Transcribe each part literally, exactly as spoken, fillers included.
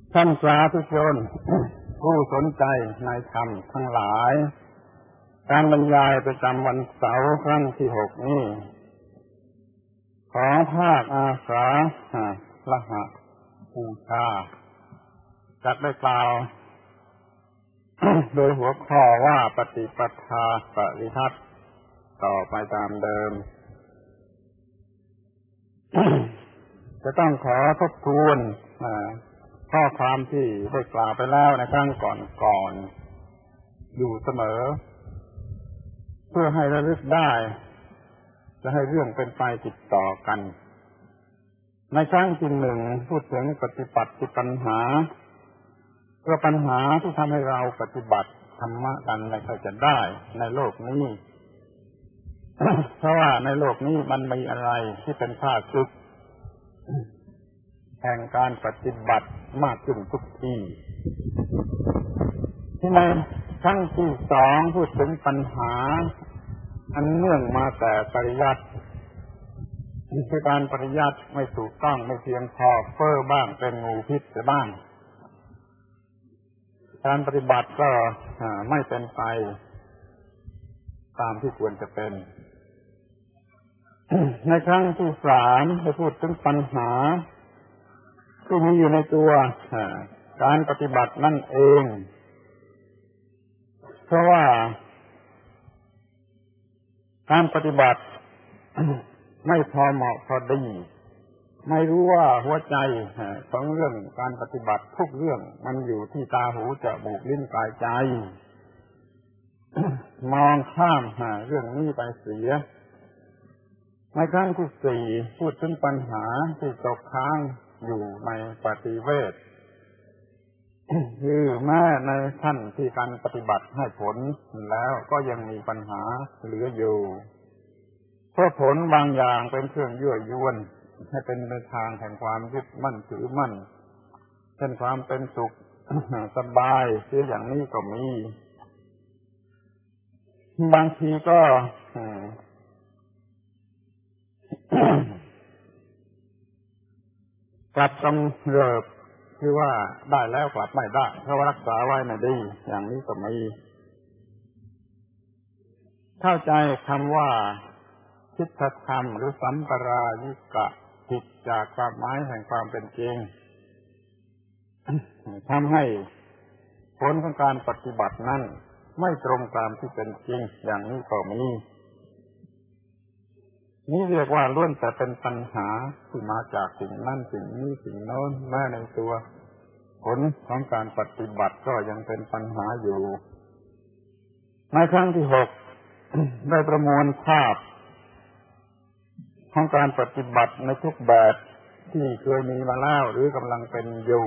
ท่านสาธุชน ผู้สนใจในธรรมทั้งหลายการบรรยายประจำวันเสาร์ครั้งที่หกนี้ขอภาคอาสาละหะบูชาจัดได้กล่าว โดยหัวข้อว่าปฏิปทาปริทัศน์ต่อไปตามเดิม จะต้องขอทบทวนข้อความที่ได้กล่าวไปแล้วในครั้งก่อนๆอยู่เสมอเพื่อให้ระลึกได้จะให้เรื่องเป็นไปติดต่อกันในครั้งที่หนึ่งพูดถึงปฏิปัติปัญหาเพื่อปัญหาที่ทำให้เราปฏิบัติธรรมะกันไม่ค่อยจะได้ในโลกนี้ เพราะว่าในโลกนี้มันมีอะไรที่เป็นข้าศึกแห่งการปฏิบัติมากขึ้นทุกทีที่ในครั้งที่สองพูดถึงปัญหาอันเนื่องมาแต่ปริยัติคือการปริยัติไม่ถูกต้องไม่เพียงพอเฟ้อบ้างเป็นงูพิษบ้างการปฏิบัติก็ไม่เป็นไปตามที่ควรจะเป็นในครั้งที่สามได้พูดถึงปัญหาที่มีอยู่ในตัวการปฏิบัตินั่นเองเพราะว่าการปฏิบัติ ไม่พอเหมาะพอดีไม่รู้ว่าหัวใจของเรื่องการปฏิบัติทุกเรื่องมันอยู่ที่ตาหูจมูกลิ้นกายใจ มองข้ามเรื่องนี้ไปเสียในครั้งที่สี่พูดถึงปัญหาที่ตกค้างอยู่ในปฏิเวท คือแม้ในขั้นที่การปฏิบัติให้ผลแล้วก็ยังมีปัญหาเหลืออยู่เพราะผลบางอย่างเป็นเครื่องยั่วยวนให้เป็นในทางแห่งความยึดมั่นถือมั่นเช่นความเป็นสุข สบายเสียอย่างนี้ก็มีบางทีก็ กลับกำเริบคือว่าได้แล้วกลับไม่ได้เพราะว่ารักษาไว้ไม่ดีอย่างนี้ก็มีเข้าใจคำว่าทิฏฐธรรมหรือสัมปรายิกะผิดจากความหมายแห่งความเป็นจริง ทำให้ผลของการปฏิบัตินั้นไม่ตรงตามที่เป็นจริงอย่างนี้ก็มีนี่เรียกว่าล้วนแต่เป็นปัญหาที่มาจากสิ่งนั้นสิ่งนี้สิ่งโน้นแม้ในตัวผลของการปฏิบัติก็ยังเป็นปัญหาอยู่ในครั้งที่หก ได้ประมวลภาพของการปฏิบัติในทุกแบบที่เคยมีมาแล้วหรือกำลังเป็นอยู่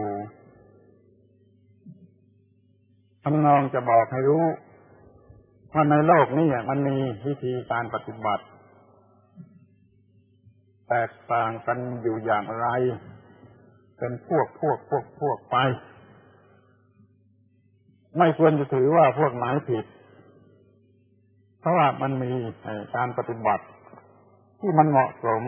ทำนองจะบอกให้รู้ว่าในโลกนี้มันมีวิธีการปฏิบัติแตกต่างกันอยู่อย่างไรเป็นพวกพวกพวกพวกไปไม่ควรจะถือว่าพวกไหนผิดเพราะว่ามันมีการปฏิบัติที่มันเหมาะสม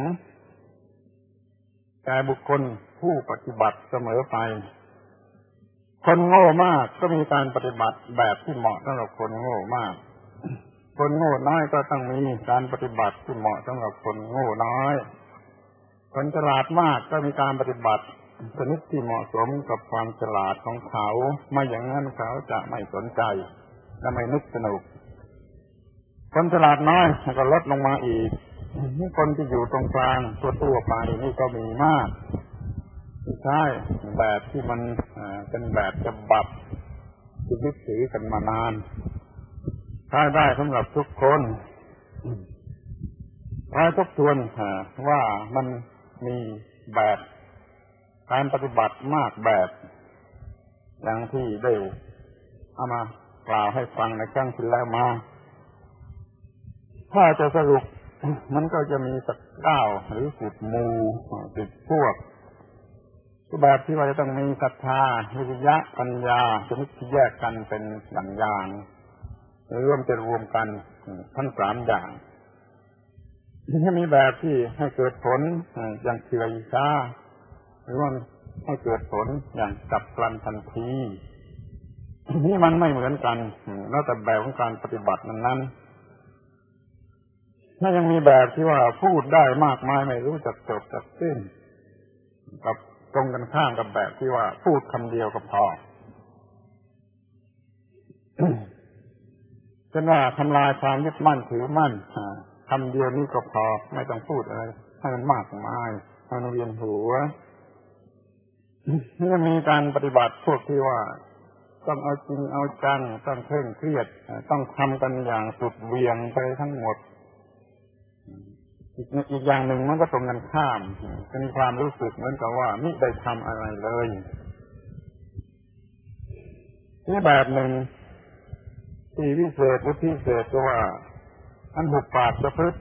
แก่บุคคลผู้ปฏิบัติเสมอไปคนโง่มากก็มีการปฏิบัติแบบที่เหมาะสำหรับคนโง่มากคนโง่น้อยก็ต้องมีการปฏิบัติที่เหมาะสำหรับคนโง่น้อยคนฉลาดมากก็มีการปฏิบัติชนิดที่เหมาะสมกับความฉลาดของเขาไม่อย่างนั้นเขาจะไม่สนใจและไม่นึกสนุกคนฉลาดน้อยก็ลดลงมาอีกคนที่อยู่ตรงกลางทั่วๆไปนี่ก็มีมากใช่แบบที่มันเป็นแบบฉบับที่ยึดถือกันมานานใช้ได้สำหรับทุกคนถ้าทบทวนว่ามันมีแบบการปฏิบัติมากแบบอย่างที่ได้เอามากล่าวให้ฟังในครั้งที่แล้วมาถ้าจะสรุปมันก็จะมีสักเก้าหรือสิบหมู่สิบพวกแบบที่ว่าจะต้องมีศรัทธาวิริยะปัญญาชนิดที่แยกกันเป็นอย่างๆหรือรวมจะรวมกันทั้งสามอย่างที่มีแบบที่ให้เกิดผลอย่างเฉื่อยช้าหรือว่าให้เกิดผลอย่างฉับพลันทันทีนี่มันไม่เหมือนกันแล้วแต่แบบของการปฏิบัตินั้นๆถ้ายังมีแบบที่ว่าพูดได้มากมายไม่รู้จักจบจักสิ้นกับตรงกันข้ามกับแบบที่ว่าพูดคำเดียวก็พอเช่นว่าทำลายความยึดมั่นถือมั่นคำเดียวนี้ก็พอไม่ต้องพูดอะไรให้มันมากมายให้มันเวียนหัวนี่มีการปฏิบัติพวกที่ว่าต้องเอาจริงเอาจังต้องเคร่งเครียดต้องทำกันอย่างสุดเวียงไปทั้งหมดอีกอีกอย่างหนึ่งมันก็ตรงกันข้ามจะมีความรู้สึกเหมือนกับว่ามิได้ทำอะไรเลยนี่แบบหนึ่งที่วิเศษหรือพิเศษก็ว่าอันหุบปากประพฤติ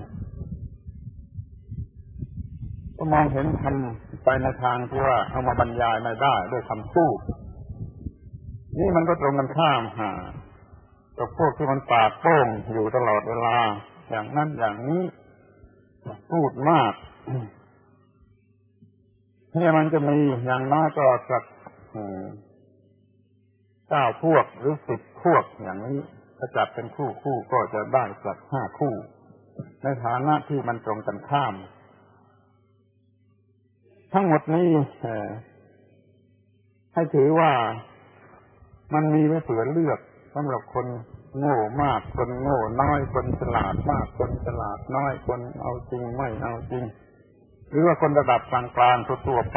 ก็มองเห็นทำไปในทางที่ว่าเอามาบรรยายไม่ได้ด้วยคำพูดนี่มันก็ตรงกันข้ามฮะกับพวกที่มันปากโป้งอยู่ตลอดเวลาอย่างนั้นอย่างนี้พูดมากนี่มันจะมีอย่างน้อยก็สักเก้าพวกหรือสิบพวกอย่างนี้ถ้าจับเป็นคู่คู่ก็จะได้สักห้าคู่ในฐานะที่มันตรงกันข้ามทั้งหมดนี้ให้ถือว่ามันมีไว้เผื่อเลือกสำหรับคนโง่มากคนโง่น้อยคนฉลาดมากคนฉลาดน้อยคนเอาจริงไม่เอาจริงหรือว่าคนระดับกลางๆทั่วๆไป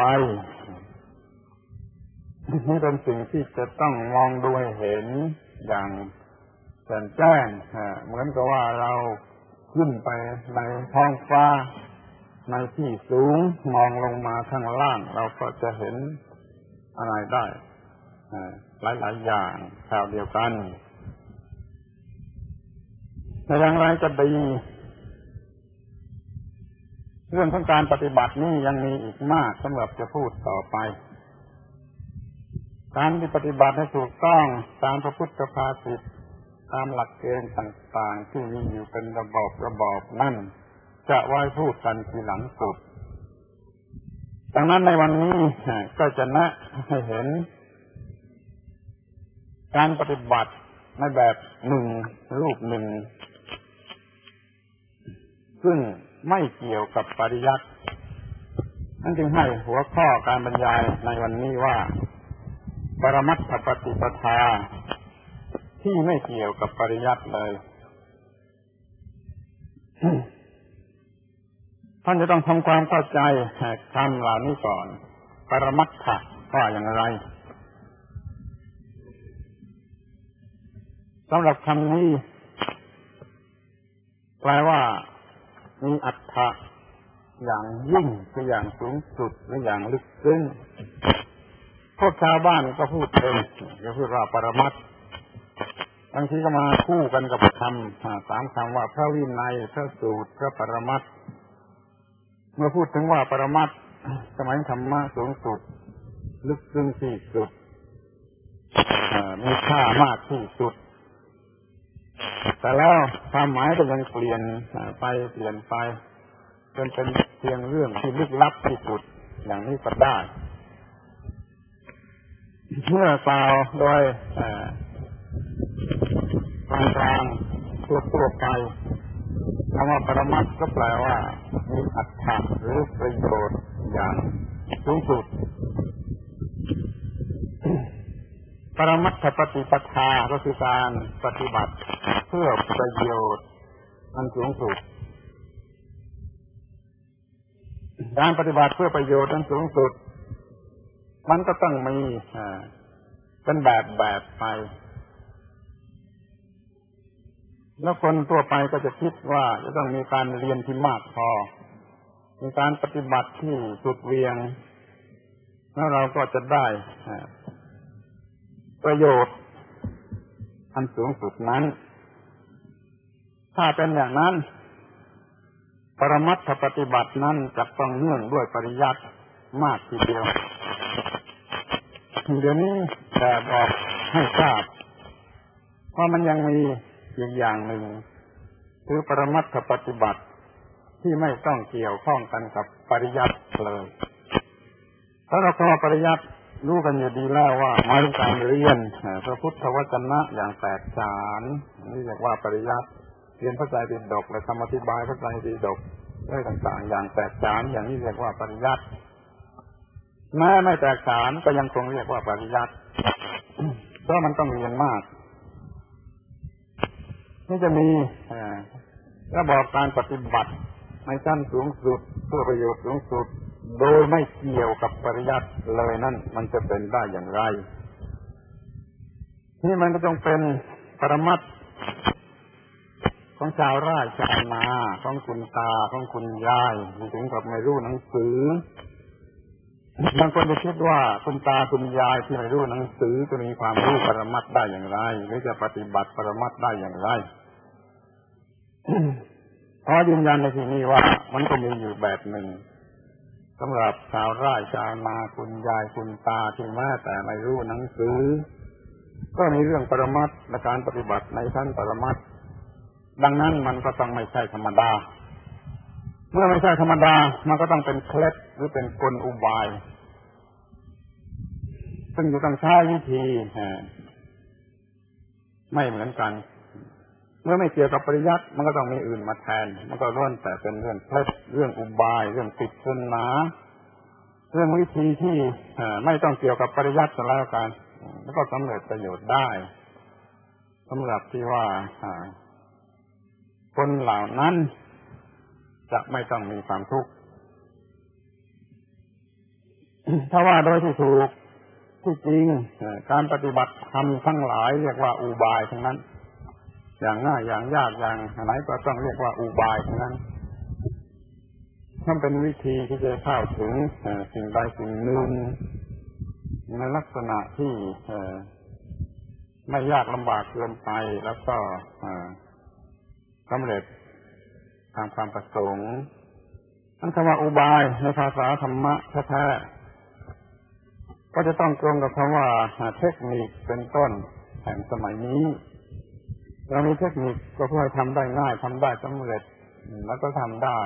นี่เป็นสิ่งที่จะต้องมองดูให้เห็นอย่างแจ่มแจ้งเหมือนกับว่าเราขึ้นไปในท้องฟ้าในที่สูงมองลงมาข้างล่างเราก็จะเห็นอะไรได้หลายๆอย่างคราวเดียวกันแต่อย่างไรจะดีเรื่องของการปฏิบัตินี้ยังมีอีกมากสำหรับจะพูดต่อไปการที่ปฏิบัติให้ถูกต้องตามพระพุทธภาษิตตามหลักเกณฑ์ต่างๆที่มีอยู่เป็นระบอบระบอบนั่นจะไว้พูดกันทีหลังสุดดังนั้นในวันนี้ก็จะแนะให้เห็นการปฏิบัติในแบบหนึ่งรูปหนึ่งซึ่งไม่เกี่ยวกับปริยัตินั่นจึงให้หัวข้อการบรรยายในวันนี้ว่าปรมัตถปฏิปทาที่ไม่เกี่ยวกับปริยัติเลยท่านจะต้องทำความเข้าใจคำเหล่านี้ก่อนปรมัตถะว่าอย่างไรสำหรับคำนี้แปลว่ามีอรรถะอย่างยิ่งคืออย่างสูงสุดหรืออย่างลึกซึ้งพวกชาวบ้านก็พูดเองก็พูดว่าปรมัตถ์บางทีก็มาคู่กันกับคำสามคำว่าพระวินัยพระสูตรพระปรมัตถ์เมื่อพูดถึงว่าปรมัตถ์สมัยธรรมะสูงสุดลึกซึ้งที่สุดมีค่ามากที่สุดแต่แล้วความหมายก็ยังเปลี่ยนไปเปลี่ยนไปจนเป็นเพียงเรื่องที่ลึกลับที่สุดอย่างนี้ก็ได้เมื่อกล่าวโดยกลางกลางตัวตัวไปคำว่าปรมัตถ์ก็แปลว่ามีอรรถะหรือประโยชน์อย่างสูงสุดปรมัตถปฏิปทาก็คือการปฏิบัติเพื่อประโยชน์อันสูงสุดการปฏิบัติเพื่อประโยชน์อันสูงสุดมันก็ต้องมีเป็นแบบแบบไปแล้วคนทั่วไปก็จะคิดว่าจะต้องมีการเรียนที่มากพอมีการปฏิบัติที่สุดเวียงแล้วเราก็จะได้ประโยชน์อันสูงสุดนั้นถ้าเป็นอย่างนั้นปรมัตถปฏิบัตินั้นจะต้องเนื่องด้วยปริยัติมากทีเดียวเดี๋ยวนี้แต่บอกให้ทราบว่ามันยังมีอีกอย่างหนึ่งคือปรมัตถปฏิบัติที่ไม่ต้องเกี่ยวข้องกันกับปริยัติเลยถ้าเราเข้าปริยัติรู้กันอยู่ดีแล้วว่าหมายถึงการเรียนพระพุทธวจนะอย่างแตกฉานนี่เรียกว่าปริยัติเรียนพระไตรปิฎกและคำอธิบายพระไตรปิฎกอะไรต่างๆอย่างแตกฉานอย่างนี้เรียกว่าปริยัติแม้ไม่แตกฉานก็ยังคงเรียกว่าปริยัติเพราะมันต้องเรียนมากนี่จะมีระบอบการปฏิบัติในชั้นสูงสุดเพื่อประโยชน์สูงสุดโดยไม่เกี่ยวกับปริยัติเลยนั่นมันจะเป็นได้อย่างไรนี่มันก็ต้องเป็นปรมัตถ์ของชาวไร่ชาวนาของคุณตาของคุณยายถึงกับไม่รู้หนังสือบางคนจะคิดว่าคุณตาคุณยายที่ไม่รู้หนังสือจะมีความรู้ปรมัตถ์ได้อย่างไรหรือจะปฏิบัติปรมัตถ์ได้อย่างไร ขอยืนยันในที่นี้ว่ามันก็มีอยู่แบบหนึ่งสำหรับชาวไร่ชาวนาคุณยายคุณตาที่แม้แต่ไม่รู้หนังสือก็มีเรื่องปรมัตถ์และการปฏิบัติในชั้นปรมัตถ์ดังนั้นมันก็ต้องไม่ใช่ธรรมดาเมื่อไม่ใช่ธรรมดามันก็ต้องเป็นเคล็ดหรือเป็นกลอุบายซึ่งจะต้องใช้วิธีไม่เหมือนกันเมื่อไม่เกี่ยวกับปริยัติมันก็ต้องมีอื่นมาแทนมันก็ล้วนแต่เป็นเรื่องเคล็ดเรื่องอุบายเรื่องปริศนาเรื่องวิธีที่ไม่ต้องเกี่ยวกับปริยัติแล้วกันแล้วก็สำเร็จประโยชน์ได้สำหรับที่ว่าคนเหล่านั้นจะไม่ต้องมีความทุกข์ถ้าว่าโดยที่ถูกที่จริงการปฏิบัติธรรมทั้งหลายเรียกว่าอุบายทั้งนั้นอย่างง่ายอย่างยากอย่างไหนก็ต้องเรียกว่าอุบายทั้งนั้นนั่นเป็นวิธีที่จะเข้าถึงสิ่งใดสิ่งหนึ่งในลักษณะที่ไม่ยากลำบากเกินไปแล้วก็สำเร็จตามความประสงค์นั่นคำว่าอุบายในภาษาธรรมะแท้ๆก็จะต้องตรงกับคำว่าเทคนิคเป็นต้นแห่งสมัยนี้เรามีเทคนิคก็เพื่อให้ทำได้ง่ายทำได้สำเร็จแล้วก็ทำได้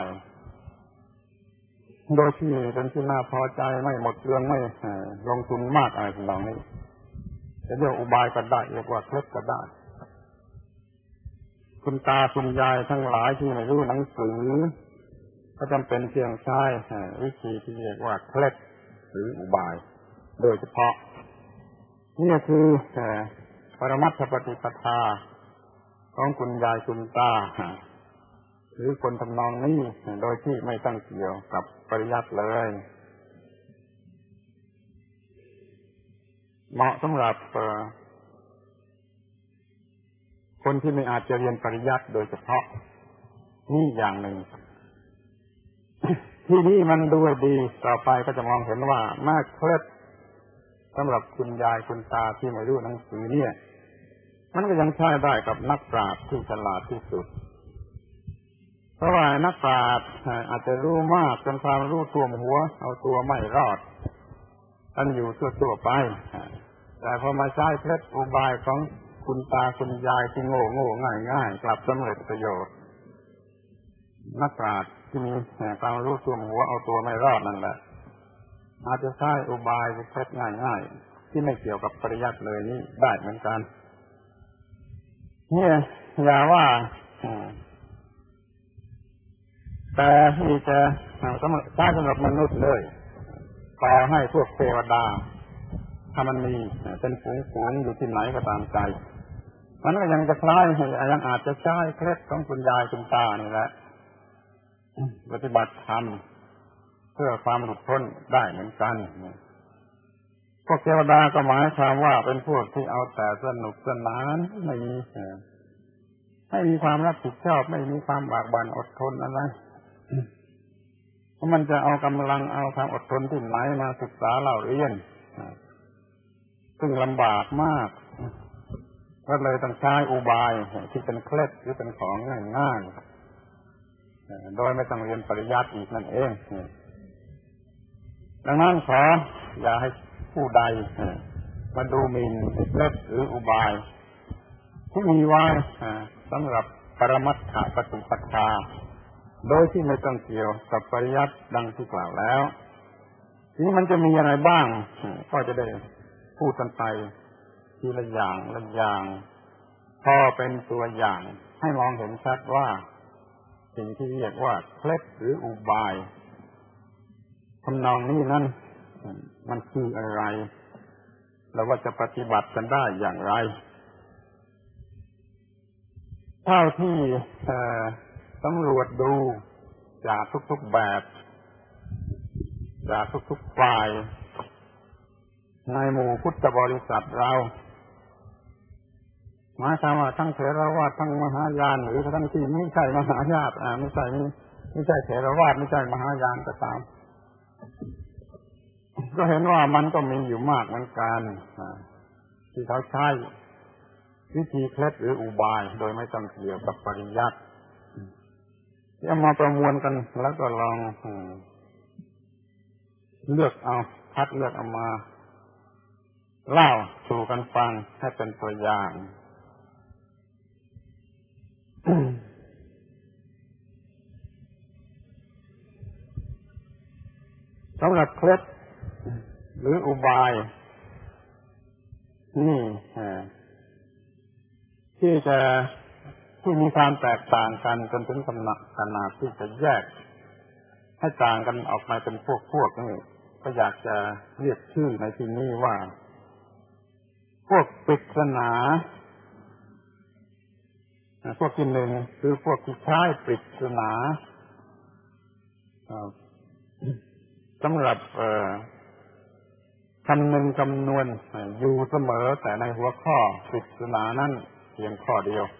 โดยที่เป็นที่น่าพอใจไม่หมดเรื่องไม่ลงทุนมากอะไรต่างๆนี้จะเรียกอุบายก็ได้เรียกว่าเคล็ดก็ได้คุณตาคุณยายทั้งหลายที่ไม่รู้หนังสือก็จำเป็นเพียงใช้วิธีที่เรียกว่าเคล็ดหรืออุบายโดยเฉพาะนี่คือปรมัตถปฏิปทาของคุณยายคุณตาหรือคนทำนองนี้โดยที่ไม่ต้องเกี่ยวกับปริยัติเลยเหมาะสำหรับคนที่ไม่อาจจะเรียนปริยัติโดยเฉพาะนี่อย่างหนึ่ง ที่นี่มันดูดีต่อไปก็จะมองเห็นว่ามาเคล็ดสำหรับคุณยายคุณตาที่ไม่รู้หนังสือเนี่ยมันก็ยังใช้ได้กับนักปราชญ์ที่ฉลาดที่สุดเพราะว่านักปราชญ์อาจจะรู้มากจนความรู้ท่วมหัวเอาตัวไม่รอดอันอยู่ทั่วๆไปแต่พอมาใช้เคล็ดอุบายของคุณตาคุณยายที่โง่โง่ง่ายง่ายกลับสำเร็จประโยชน์นักปราชญ์ที่มีความรู้ท่วมหัวเอาตัวไม่รอดนั่นแหละอาจจะใช้อุบายเคล็ดง่ายง่ายที่ไม่เกี่ยวกับปริยัติเลยนี่ได้เหมือนกันเนี่ยอย่าว่าแต่ที่จะสำหรับใช้สำหรับมนุษย์เลยต่อให้พวกเทวดาถ้ามันมีเป็นฝูงๆอยู่ที่ไหนก็ตามใจมันก็ยังจะคล้ายยังอาจจะใช้เคล็ดของคุณยายคุณตานี่แหละปฏิบัติธรรมเพื่อความหลุดพ้นได้เหมือนกันพวกเทวดาก็หมายความว่าเป็นพวกที่เอาแต่สนุกสนานไม่มีไม่มีความรับผิดชอบไม่มีความบากบั่นอดทนอะไรเพราะมันจะเอากำลังเอาความอดทนที่ไหนมาศึกษาเล่าเรียนซึ่งลำบากมากก็เลยต้องใช้อุบายที่เป็นเคล็ดหรือเป็นของง่ายๆโดยไม่ต้องเรียนปริยัติอีกนั่นเองดังนั้นขออย่าให้ผู้ใดมาดูหมิ่นเคล็ดหรืออุบายที่มีไว้สำหรับปรมัตถปฏิปทาโดยที่ไม่ต้องเกี่ยวกับปริยัติดังที่กล่าวแล้วนี้มันจะมีอะไรบ้างก็จะได้พูดกันไปทีละอย่างละอย่างพอเป็นตัวอย่างให้มองเห็นชัดว่าสิ่งที่เรียกว่าเคล็ดหรืออุบายทำนองนี้นั้นมันคืออะไรแล้วว่าจะปฏิบัติกันได้อย่างไรเท่าที่สำรวจดูจากทุกๆแบบจากทุกๆฝ่ายในหมู่พุทธบริษัทเราหมายความว่าทั้งเถรวาททั้งมหายานหรือทั้งที่ไม่ใช่มหายานอ่าไม่ใช่ไม่ใช่เถรวาทไม่ใช่มหายานก็ตามก็เห็นว่ามันก็มีอยู่มากเหมือนกันที่เขาใช้วิธีเคล็ดหรืออุบายโดยไม่ต้องเกี่ยวกับปริยัติที่เอามาประมวลกันแล้วก็ลองเลือกเอาคัดเลือกเอามาเล่าสู่กันฟังให้เป็นตัวอย่างสำหรับเคล็ดหรืออุบายนี่ที่จะที่มีความแตกต่างกันจนถึงขนาดขนาดที่จะแยกให้ต่างกันออกมาเป็นพวกพวกนี่ก็อยากจะเรียกชื่อในที่นี้ว่าพวกปริศนาพวกที่หนึ่งคือพวกที่ใช้ปริศนาสำหรับคำนึงคำนวณอยู่เสมอแต่ในหัวข้อปริศนานั้นเพียงข้อเดียว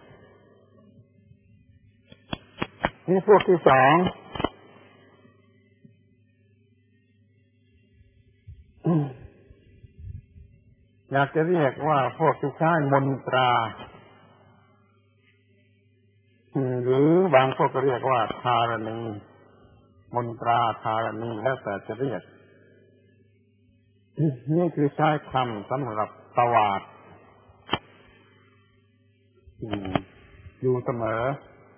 นี่พวกที่สองอยากจะเรียกว่าพวกที่ใช้มนตราหรือบางพวกก็เรียกว่าธารณีมนตราธารณีแล้วแต่จะเรียกนี่คือใช้คำสำหรับตวาดอยู่เสมอ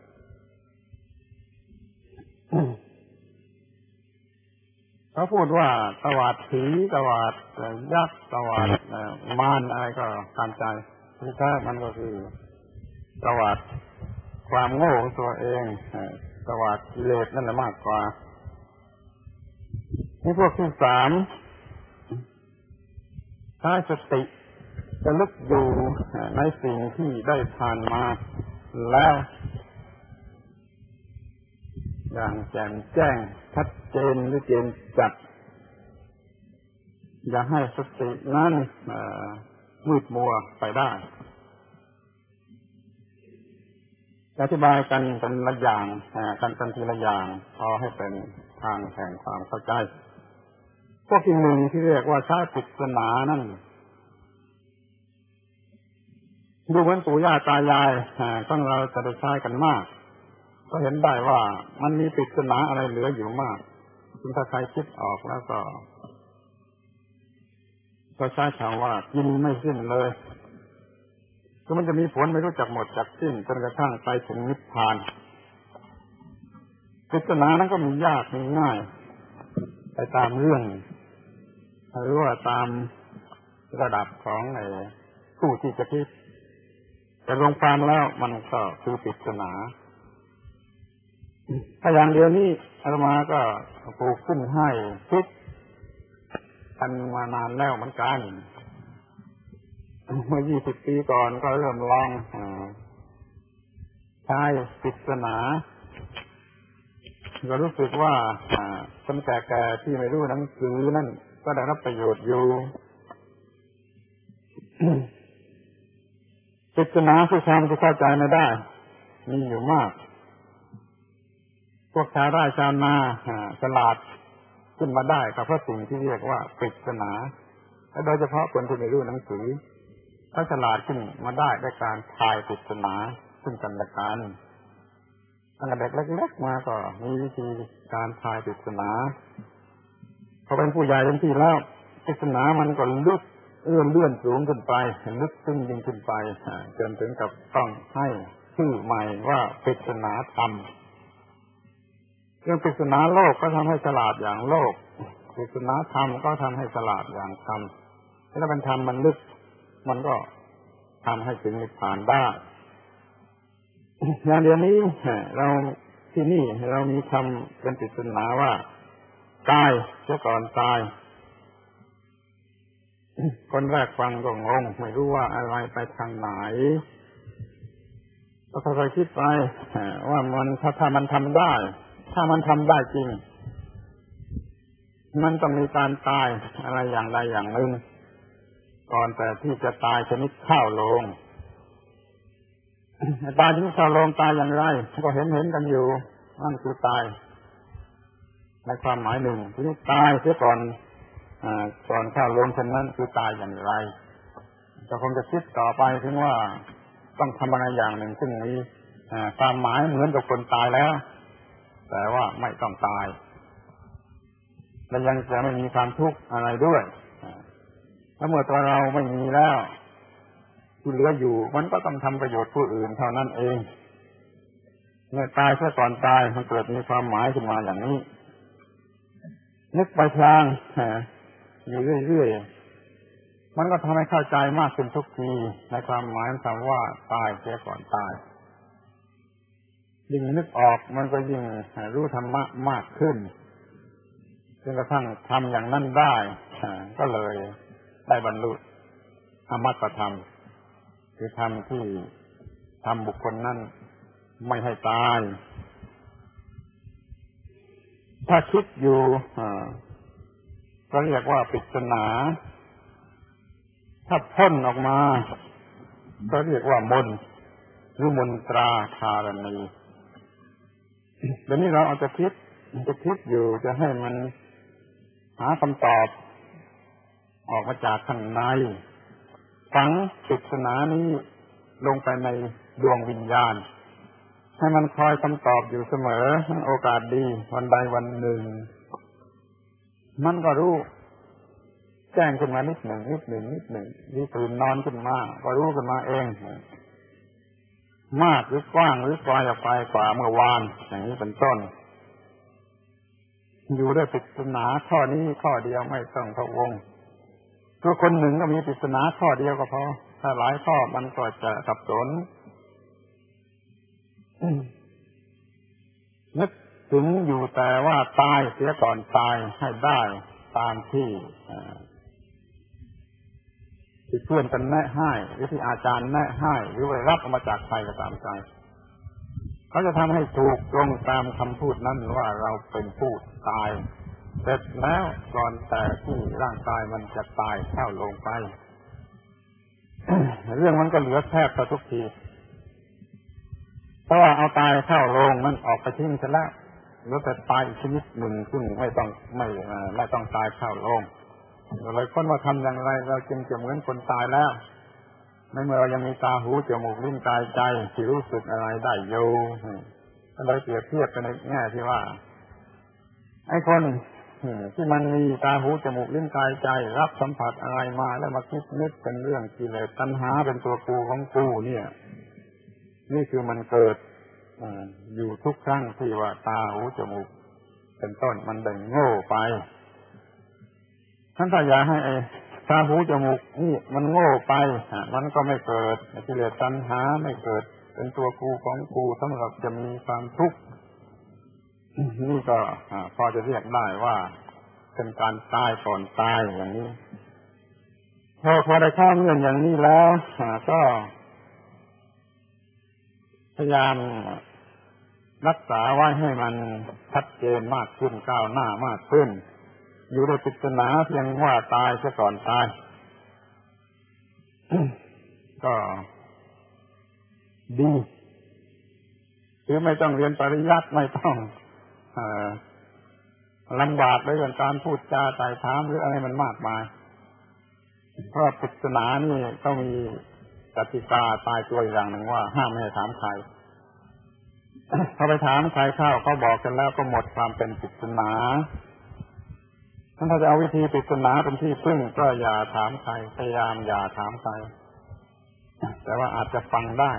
เขาพูดว่าตวาดผีตวาดยักษ์ตวาดมารอะไรก็ตามใจที่แท้มันก็คือตวาดความโง่ของตัวเองตวาดกิเลสนั่นแหละมากกว่านี่พวกที่สามใช้สติระลึกอยู่ในสิ่งที่ได้ผ่านมาแล้วอย่างแจ่มแจ้งชัดเจนหรือเจนจัดอย่าให้สตินั้นมืดมัวไปได้อธิบายกันเป็นละอย่างกันเป็นทีละอย่างพอให้เป็นทางแห่งความเข้าใจพวกที่หนึ่งที่เรียกว่าใช้ปริศนานั่นดูเหมือนปู่ย่าตายายของเราจะได้ใช้กันมากก็เห็นได้ว่ามันมีปริศนาอะไรเหลืออยู่มากถ้าใครคิดออกแล้วก็ก็ใช้คำว่ากินไม่สิ้นเลยก็มันจะมีผลไม่รู้จักหมดจักสิ้นจนกระทั่งไปถึงนิพพานปริศนานั้นก็มียากมีง่ายไปตามเรื่องหรือว่าตามระดับของไอ้ผู้ที่จะคิดแต่รวมความแล้วมันก็คือปริศนาถ้าอย่างเดียวนี้อาตมาก็ปลูกขึ้นให้คิดกันมานานแล้วเหมือนกันเมื่อยี่สิบปีก่อนก็เริ่มลองใช้ปริศนาก็รู้สึกว่าคนแก่ๆที่ไม่รู้หนังสือนั่นก็ได้รับประโยชน์อยู่ปริศนาคือความที่เข้าใจไม่ได้มีอยู่มากพวกชาวไร่ชาวนาฉลาดขึ้นมาได้ก็เพราะสิ่งที่เรียกว่าปริศนาและโดยเฉพาะคนที่ไม่รู้หนังสือเขาฉลาดขึ้นมาได้ด้วยการทายปริศนาซึ่งกันและกันตั้งแต่เด็กเล็กๆมาก็มีวิธีการทายปริศนาพอเป็นผู้ใหญ่เต็มที่แล้วปริศนามันก็ลึกเอื้อนเลื่อนสูงขึ้นไปลึกซึ้งยิ่งขึ้นไปจนถึงกับต้องให้ชื่อใหม่ว่าปริศนาธรรมเรื่องปริศนาโลกก็ทำให้ฉลาดอย่างโลกปปริศนาธรรมก็ทำให้ฉลาดอย่างธรรมถ้าเป็นธรรมมันลึกมันก็ทำให้ถึงนิพพานได้อย่างเดี๋ยวนี้เราที่นี่เรามีคำเป็นปริศนาว่าตายเสียก่อนตายคนแรกฟังก็งงไม่รู้ว่าอะไรไปทางไหนก็ค่อยๆคิดไปว่ามันถ้าถ้ามันทำได้ถ้ามันทำได้จริงมันต้องมีการตายอะไรอย่างใดอย่างหนึ่งก่อนแต่ที่จะตายชนิดเข้าโลงตายชนิดเข้าโลงตายอย่างไรก็เห็นเห็นกันอยู่นั่นคือตายในความหมายหนึ่งทีนี้ตายเสียก่อนก่อนเข้าโลงฉะนั้นคือตายอย่างไรก็คงจะคิดต่อไปถึงว่าต้องทำอะไรอย่างหนึ่งซึ่งมีความหมายเหมือนกับคนตายแล้วแต่ว่าไม่ต้องตายและยังจะไม่มีความทุกข์อะไรด้วยแล้วเมื่อตัวเราไม่มีแล้วที่เหลืออยู่มันก็ต้องทำประโยชน์ผู้อื่นเท่านั้นเองเมื่อตายซะก่อนตายมันเกิดมีความหมายขึ้นมาอย่างนี้นึกไปพลางอยู่เรื่อยๆมันก็ทำให้เข้าใจมากขึ้นทุกทีในความหมายคำว่าตายเสียก่อนตายยิ่งนึกออกมันก็ยิ่งรู้ธรรมะมากขึ้นจนกระทั่งทำอย่างนั้นได้ก็เลยได้บรรลุอมตะธรรมคือธรรมที่ทำบุคคลนั้นไม่ให้ตายถ้าคิดอยู่ก็เรียกว่าปริศนาถ้าพ่นออกมาก็เรียกว่ามนต์หรือมนตราธารณีเดี๋ยวนี้เราเอาจะคิดจะคิดอยู่จะให้มันหาคำตอบออกมาจากข้างในฝังปริศนานี้ลงไปในดวงวิญญาณให้มันคอยคำตอบอยู่เสมอโอกาสดีวันใดวันหนึ่งมันก็รู้แจ้งขึ้นมานิดหนึ่งนิดหนึ่งนิดหนึ่งนี่ตื่นนอนขึ้นมาก็รู้ขึ้นมาเองมากหรือกว้างหรือไกลออกไปกว่าเมื่อวานอย่างนี้เป็นต้นอยู่ด้วยปริศนาข้อนี้ข้อเดียวไม่ต้องพะวงตัวคนหนึ่งก็มีปริศนาข้อเดียวก็พอถ้าหลายข้อมันก็จะสับสนนึกถึงอยู่แต่ว่าตายเสียก่อนตายให้ได้ตามที่ที่เพื่อนกันแนะให้หรือที่อาจารย์แนะให้หรือไปรับมาจากใครก็ตามใจเขาจะทำให้ถูกตรงตามคำพูดนั้นว่าเราเป็นผู้ตายเสร็จแล้วก่อนแต่ที่ร่างกายมันจะตายเข้าลงไป เรื่องมันก็เหลือแทบจะทุกทีเพราะว่าเอาตายเข้าลงมันออกไปทิ้งซะแล้วเหลือแต่ตายอีกชนิดหนึ่งซึ่งไม่ต้องไม่ไม่ต้องตายเข้าลงเลยคนว่าทำอย่างไรเราจึงจะเหมือนคนตายแล้วในเมื่อเรายังมีตาหูจมูกลิ้นกายใจที่รู้สึกอะไรได้อยู่ก็เลยเปรียบเทียบกันในแง่ที่ว่าไอ้คนที่มันมีตาหูจมูกลิ้นกายใจรับสัมผัสอะไรมาแล้วมาคิดนึกเป็นเรื่องกิเลสตัณหาเป็นตัวกูของกูเนี่ยนี่คือมันเกิดอยู่ทุกครั้งที่ว่าตาหูจมูกเป็นต้นมันเด่นโง่ไปท่านถ้าอยากให้ไอ้ตาหูจมูกนี่มันโง่ไปมันก็ไม่เกิดกิเลสตัณหาไม่เกิดเป็นตัวกูของกูสำหรับจะมีความทุกข์นี่ก็พอจะเรียกได้ว่าเป็นการตายก่อนตายอย่างนี้พอพอได้ข้ามเงื่อนอย่างนี้แล้วก็พยายามรักษาไว้ให้มันชัดเจนมากขึ้นก้าวหน้ามากขึ้นอยู่ในปริศนาเพียงว่าตายซะก่อนตาย ก็ดีคือไม่ต้องเรียนปริยัติไม่ต้องลำบากด้วยการพูดจาไต่ถามหรืออะไรมันมากมายเพราะปริศนานี่ต้องมีกติกาตายตัวอย่างหนึ่งว่าห้ามไม่ให้ถามใคร ถ้าไปถามใครเข้าเขาบอกกันแล้วก็หมดความเป็นปริศนาถ้าจะเอาวิธีปริศนาเป็นที่พึ่งก็อย่าถามใครพยายามอย่าถามใครแต่ว่าอาจจะฟังได้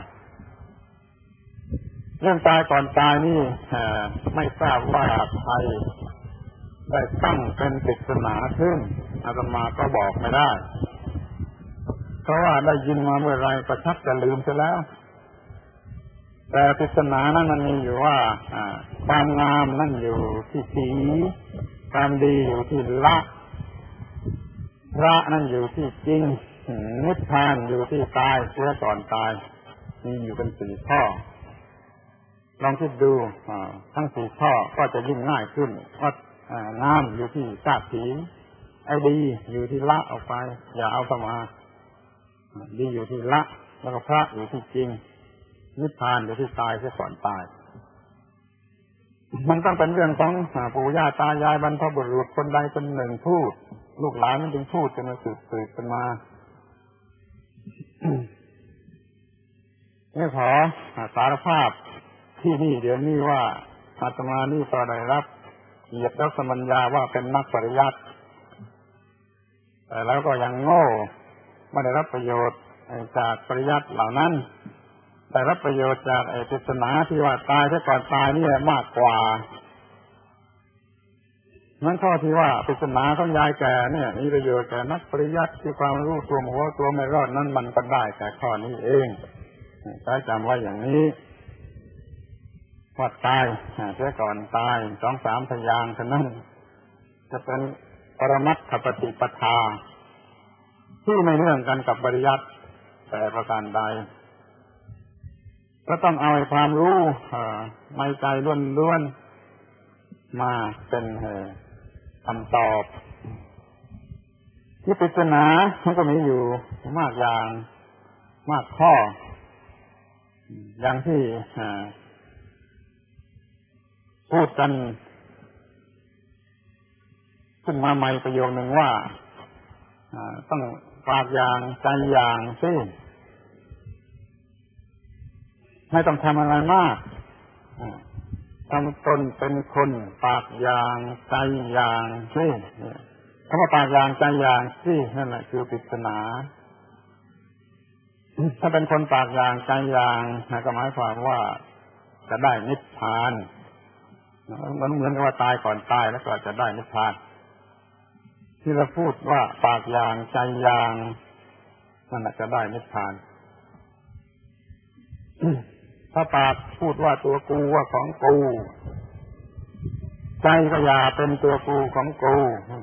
เรื่องตายก่อนตายนี่ไม่ทราบว่าใครได้ตั้งเป็นปริศนาขึ้นอาตมาก็บอกไม่ได้เพราะว่าได้ยินมาเมื่อไรก็ชักจะลืมเสียแล้วแต่ปริศนานั้นมันมีอยู่ว่าความงามนั่นอยู่ที่สีความดีอยู่ที่ละพระนั่นอยู่ที่จริงนิพพานอยู่ที่ตายเสียก่อนตายมีอยู่เป็นสี่ข้อลองคิดดูทั้งสี่ข้อก็จะยิ่งง่ายขึ้นว่างามอยู่ที่ธาตุสีไอ้ดีอยู่ที่ละออกไปอย่าเอาเข้ามาดีอยู่ที่ละแล้วก็พระอยู่ที่จริงนิพพานอยู่ที่ตายเสียก่อนตายมันต้องเป็นเรื่องของปู่ย่าตายายบรรพบุรุษคนใดคนหนึ่งพูดลูกหลานมันจึงพูดจนมาสืบสืบกันมานี่ขอสารภาพที่นี่เดี๋ยวนี้ว่าอาตมานี่ก็ได้รับเกียรติและสมัญญาว่าเป็นนักปริยัติแต่แล้วก็ยังโง่ไม่ได้รับประโยชน์จากปริยัติเหล่านั้นได้รับประโยชน์จากไอ้ปริศนาที่ว่าตายซะก่อนตายนี่มากกว่านั้นข้อที่ว่าปริศนาของยายแก่เนี่ยมีประโยชน์แก่นักปริยัติที่ความรู้ตัวหัวตัวไม่รอดนั้นมันก็ได้แต่ข้อนี้เองใช้จำไว้อย่างนี้ว่าตายเสียก่อนตายสองสามพยางค์เท่านั้นจะเป็นปรมัตถปฏิปทาที่ไม่เนื่องกันกับปริยัติแต่ประการใดก็ต้องเอาความรู้ในใจล้วนๆมาเป็นคำตอบที่ปริศนามันก็มีอยู่มากอย่างมากข้ออย่างที่พูดกันขึ้นมาใหม่ประโยคหนึ่งว่าต้องปากอย่างใจอย่างสิไม่ต้องทำอะไรมากทำตนเป็นคนปากอย่างใจอย่างสิคำว่าปากอย่างใจอย่างสินั่นแหละคือปริศนาถ้าเป็นคนปากอย่างใจอย่างก็หมายความว่าจะได้นิพพานมันเหมือนกับว่าตายก่อนตายแล้วก็จะได้นิพพานที่เราพูดว่าปากอย่างใจอย่างนั่นแหละจะได้นิพพานถ้าปากพูดว่าตัวกูว่าของกูใจก็อย่าเป็นตัวกูของกู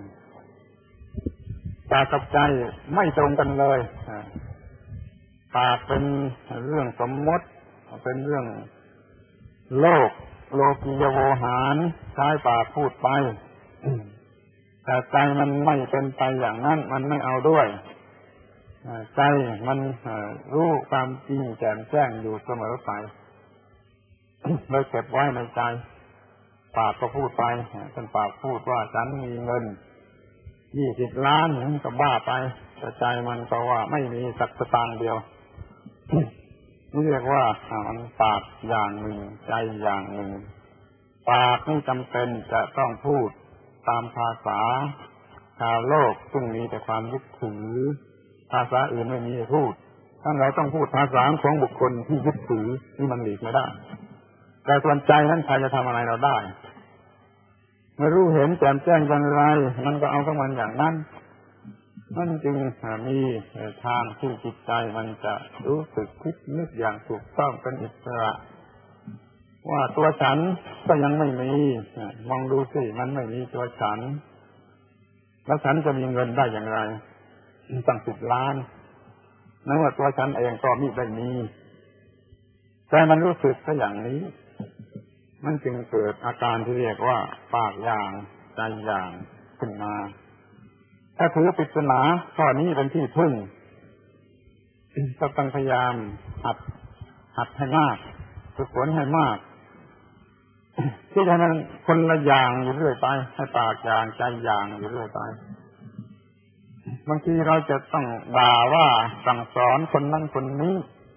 ปากกับใจไม่ตรงกันเลยปากเป็นเรื่องสมมติเป็นเรื่องโลกโลกียโวหารใช้ปากพูดไปแต่ใจมันไม่เป็นไปอย่างนั้นมันไม่เอาด้วยใจมันรู้ความจริงแจ่มแจ้งอยู่เสมอไปเลยเก็บไว้ในใจปากก็พูดไปเป็นปากพูดว่าฉันมีเงินยี่สิบล้านก็บ้าไปแต่ใจมันก็ว่าไม่มีสักสตางค์เดียวนี่เรียกว่ามันปากอย่างหนึ่งใจอย่างหนึ่งปากนี่จำเป็นจะต้องพูดตามภาษาชาวโลกซึ่งมีแต่ความยึดถือภาษาอื่นไม่มีพูดท่านเราต้องพูดภาษาของบุคคลที่ยึดถือนี่มันหลีกไม่ได้แต่ส่วนใจนั้นใครจะทำอะไรเราได้ไม่รู้เห็นแจ่มแจ้งอย่างไรมันก็เอาของมันอย่างนั้นนั่นจึงมีทางที่จิตใจมันจะรู้สึกคิดนึกอย่างถูกต้องเป็นอิสระว่าตัวฉันก็ยังไม่มีมองดูสิมันไม่มีตัวฉันแล้วฉันจะมีเงินได้อย่างไรตั้งสิบล้านนั่นว่าตัวฉันเองก็มิได้มีแต่มันรู้สึกซะอย่างนี้มันจึงเกิดอาการที่เรียกว่าปากอย่างใจอย่างขึ้นมาถ้าถือปริศนาข้อนี้เป็นที่พึ่งก็ต้องพยายามหัดหัดให้มากฝึกฝนให้มากที่ฉะนั้นคนละอย่างอยู่เรื่อยไปให้ปากอย่างใจอย่างอยู่เรื่อยไปบางทีเราจะต้องด่าว่าสั่งสอนคนนั้นคนนี้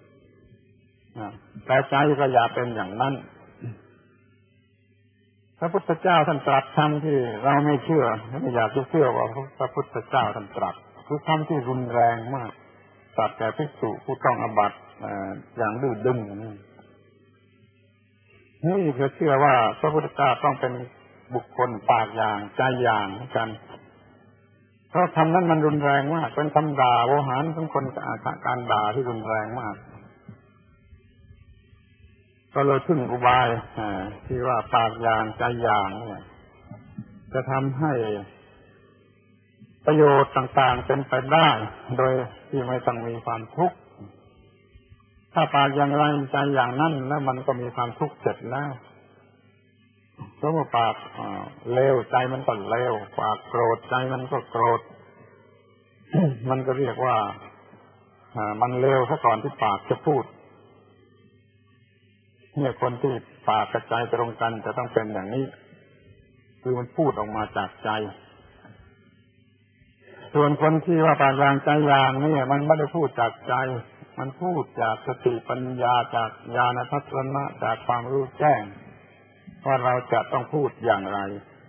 แต่ใจก็อย่าเป็นอย่างนั้นพระพุทธเจ้าท่านตรัสคำที่เราไม่เชื่อไม่อยากจะเชื่อว่าพระพุทธเจ้าท่านตรัสคือคำที่รุนแรงมากตรัสแก่ภิกษุผู้ต้องอาบัติอย่างดื้อดึงนี่คือเชื่อว่าพระพุทธเจ้าต้องเป็นบุคคลปากอย่างใจอย่างกันเพราะคำนั้นมันรุนแรงมากเป็นคำด่าโวหารของคนการด่าที่รุนแรงมากก็เลยพึ่งอุบายที่ว่าปากอย่างใจอย่างเนี่ยจะทำให้ประโยชน์ต่างๆเป็นไปได้โดยที่ไม่ต้องมีความทุกข์ถ้าปากอย่างไรใจอย่างนั้นแล้วมันก็มีความทุกข์เสร็จแล้วเพราะว่าปากเลวใจมันก็เลวปากโกรธใจมันก็โกรธ มันก็เรียกว่ามันเลวซะก่อนที่ปากจะพูดเนี่ยคนที่ปากกับใจตรงกันจะต้องเป็นอย่างนี้คือมันพูดออกมาจากใจส่วนคนที่ว่าปากอย่างใจอย่างนี่มันไม่ได้พูดจากใจมันพูดจากสติปัญญาจากญาณทัศนะจากความรู้แจ้งว่าเราจะต้องพูดอย่างไร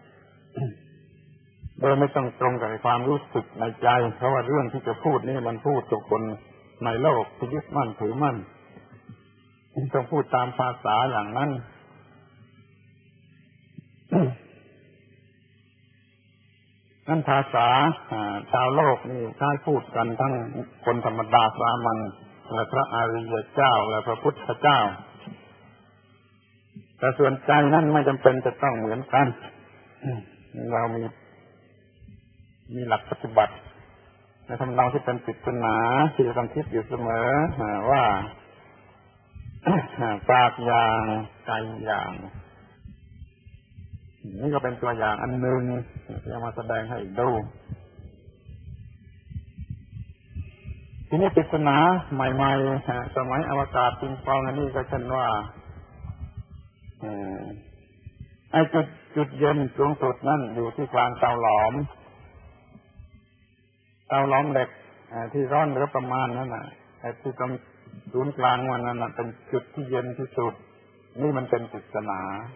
โดยไม่ต้องตรงกับความรู้สึกในใจเพราะว่าเรื่องที่จะพูดนี่มันพูดกับคนในโลกที่ยึดมั่นถือมั่นต้องพูดตามภาษาอย่างนั้น นั่นภาษาชาวโลกนี่ใช้พูดกันทั้งคนธรรมดาสามัญและพระอริยเจ้าและพระพุทธเจ้าแต่ส่วนใจนั้นไม่จำเป็นจะต้องเหมือนกันเรามีมีหลักปฏิบัติในทำนองที่เป็นปริศนาที่ต้องคิดอยู่เสมอว่าปากอย่างใจอย่างนี่ก็เป็นตัวอย่างอันหนึ่งที่เอามาแสดงให้ดูทีนี้ปริศนาใหม่ๆสมัยอวกาศปิงปองอันนี้ก็เช่นว่าไอ้จุดจุดเย็นสูงสุดนั่นอยู่ที่กลางเตาหลอมเตาหลอมเหล็กที่ร้อนเหลือประมาณนั้นน่ะไอ้ที่ตรงศูนย์กลางมันนั่นเป็นจุดที่เย็นที่สุดนี่มันเป็นปริศนา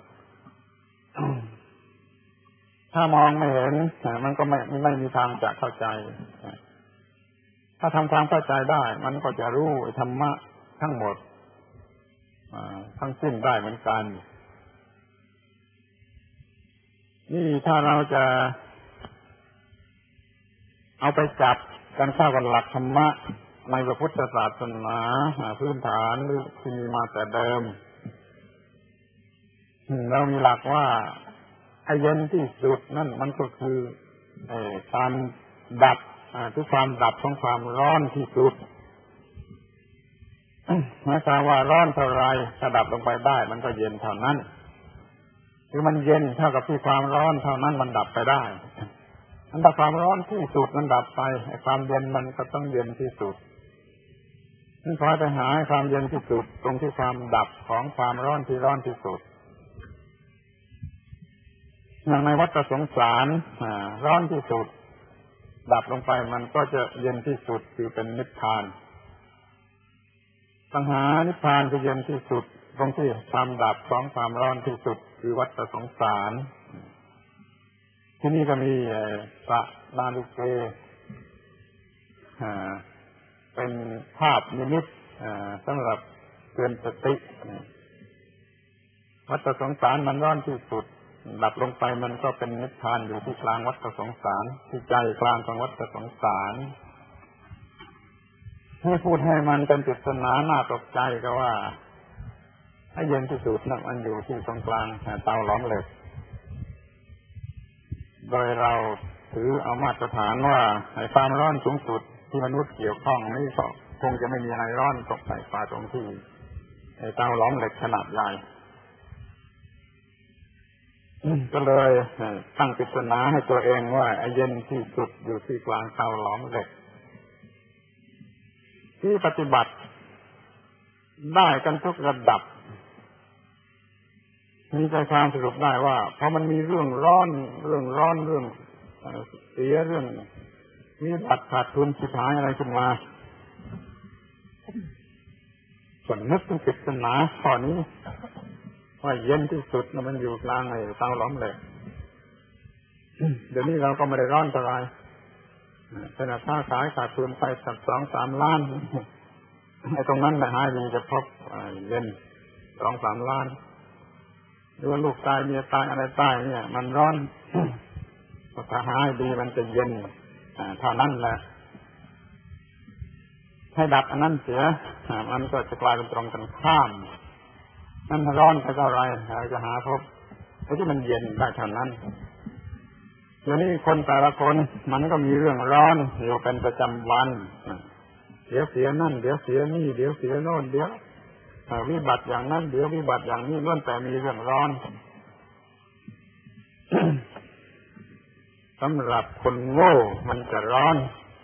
ถ้ามองไม่เห็นมันก็ไม่ไม่มีทางจะเข้าใจถ้าทำความเข้าใจได้มันก็จะรู้ธรรมะทั้งหมดทั้งสิ้นได้เหมือนกันนี่ถ้าเราจะเอาไปจับกันเข้ากับหลักธรรมะในพระพุทธศาสนาพื้นฐานหรือที่มีมาแต่เดิมเรามีหลักว่าไอ้เย็นที่สุดนั่นมันก็คือการดับทุกความดับของความร้อนที่สุดหมายความว่าร้อนเท่าไรถ้าดับลงไปได้มันก็เย็นเท่านั้นคือมันเย็นเท่ากับที่ความร้อนเท่านั้นมันดับไปได้อันถ้าความร้อนที่สุดมันดับไปไอ้ความเย็นมันก็ต้องเย็นที่สุดนี่ขอไปหาความเย็นที่สุดตรงที่ความดับของความร้อนที่ร้อนที่สุดอย่างในวัฏสงสารร้อนที่สุดดับลงไปมันก็จะเย็นที่สุดคือเป็นนิพพานปัญหานิพพานคือเย็นที่สุดตรงที่ความดับของความร้อนที่สุดคือวัฏสงสารที่นี่ก็มีพระนาลุเกเป็นภาพนิมิตสำหรับเตือนสติวัฏสงสารมันร้อนที่สุดดับลงไปมันก็เป็นนิพพานอยู่ที่กลางวัฏสงสารที่ใจกลางของวัฏสงสารให้พูดให้มันเป็นปริศนาน่าตกใจก็ว่าให้เย็นที่สุดนั่นมันอยู่ที่ตรงกลางเตาหลอมเหล็กโดยเราถือเอามาตรฐานว่าไอ้ความร้อนสูงสุดที่มนุษย์เกี่ยวข้องนี่ก็คงจะไม่มีอะไรร้อนตกใส่ปลาตรงที่ไอ้เตาหลอมเหล็กขนาดใหญ่ก็เลยตั้งปริศนาให้ตัวเองว่าไอ้เย็นที่สุดอยู่ที่กลางเตาหลอมเหล็กที่ปฏิบัติได้กันทุกระดับมีใจความสรุปได้ว่าเพราะมันมีเรื่องร้อนเรื่องร้อนเรื่องเสียเรื่องมีบัตรขาดทุนสิบหายอะไรขึ้นมาส่วนนึกถึงปริศนาข้อนี้ว่าเย็นที่สุดมันอยู่กลางไอ้เตาหลอมเหล็กเดี๋ยวนี้เราก็ไม่ได้ร้อนเท่าไรขณะค้าขายขาดทุนไปสักสองสามล้านไอ้ตรงนั้นแหละหายดีจะพบเย็นสองสามล้านหรือว่าลูกตายเมียตายอะไรตายเนี่ยมันร้อน ถ้าหายดีมันจะเย็นเท่านั้นแหละให้ดับอันนั้นเสียมันก็จะกลายเป็นตรงกันข้ามนั่นร้อนไปเท่าไรเราจะหาพบไอ้ที่มันเย็นได้เท่านั้นเดี๋ยวนี้คนแต่ละคนมันก็มีเรื่องร้อนอยู่เป็นประจำวันเดี๋ยวเสียนั่นเดี๋ยวเสียนี่เดี๋ยวเสียโน่นเดี๋ยววิบัติอย่างนั้นเดี๋ยววิบัติอย่างนี้ล้วนแต่มีเรื่องร้อน สำหรับคนโง่มันจะร้อน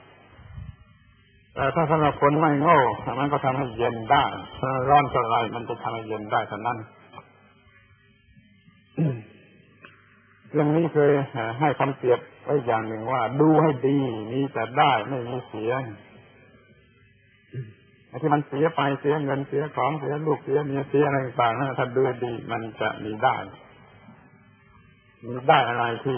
แต่ถ้าสำหรับคนไม่โง่มันก็ทำให้เย็นได้ร้อนเท่าไรมันจะทำให้เย็นได้เท่านั้น เรื่องนี้เคยให้คำเปรียบไว้อย่างหนึ่งว่าดูให้ดีมีแต่ได้ไม่มีเสียไอ้ที่มันเสียไปเสียเงินเสียของเสียลูกเสียเมียเสียอะไรต่างๆนะถ้าดูดีมันจะมีได้มีได้อะไรที่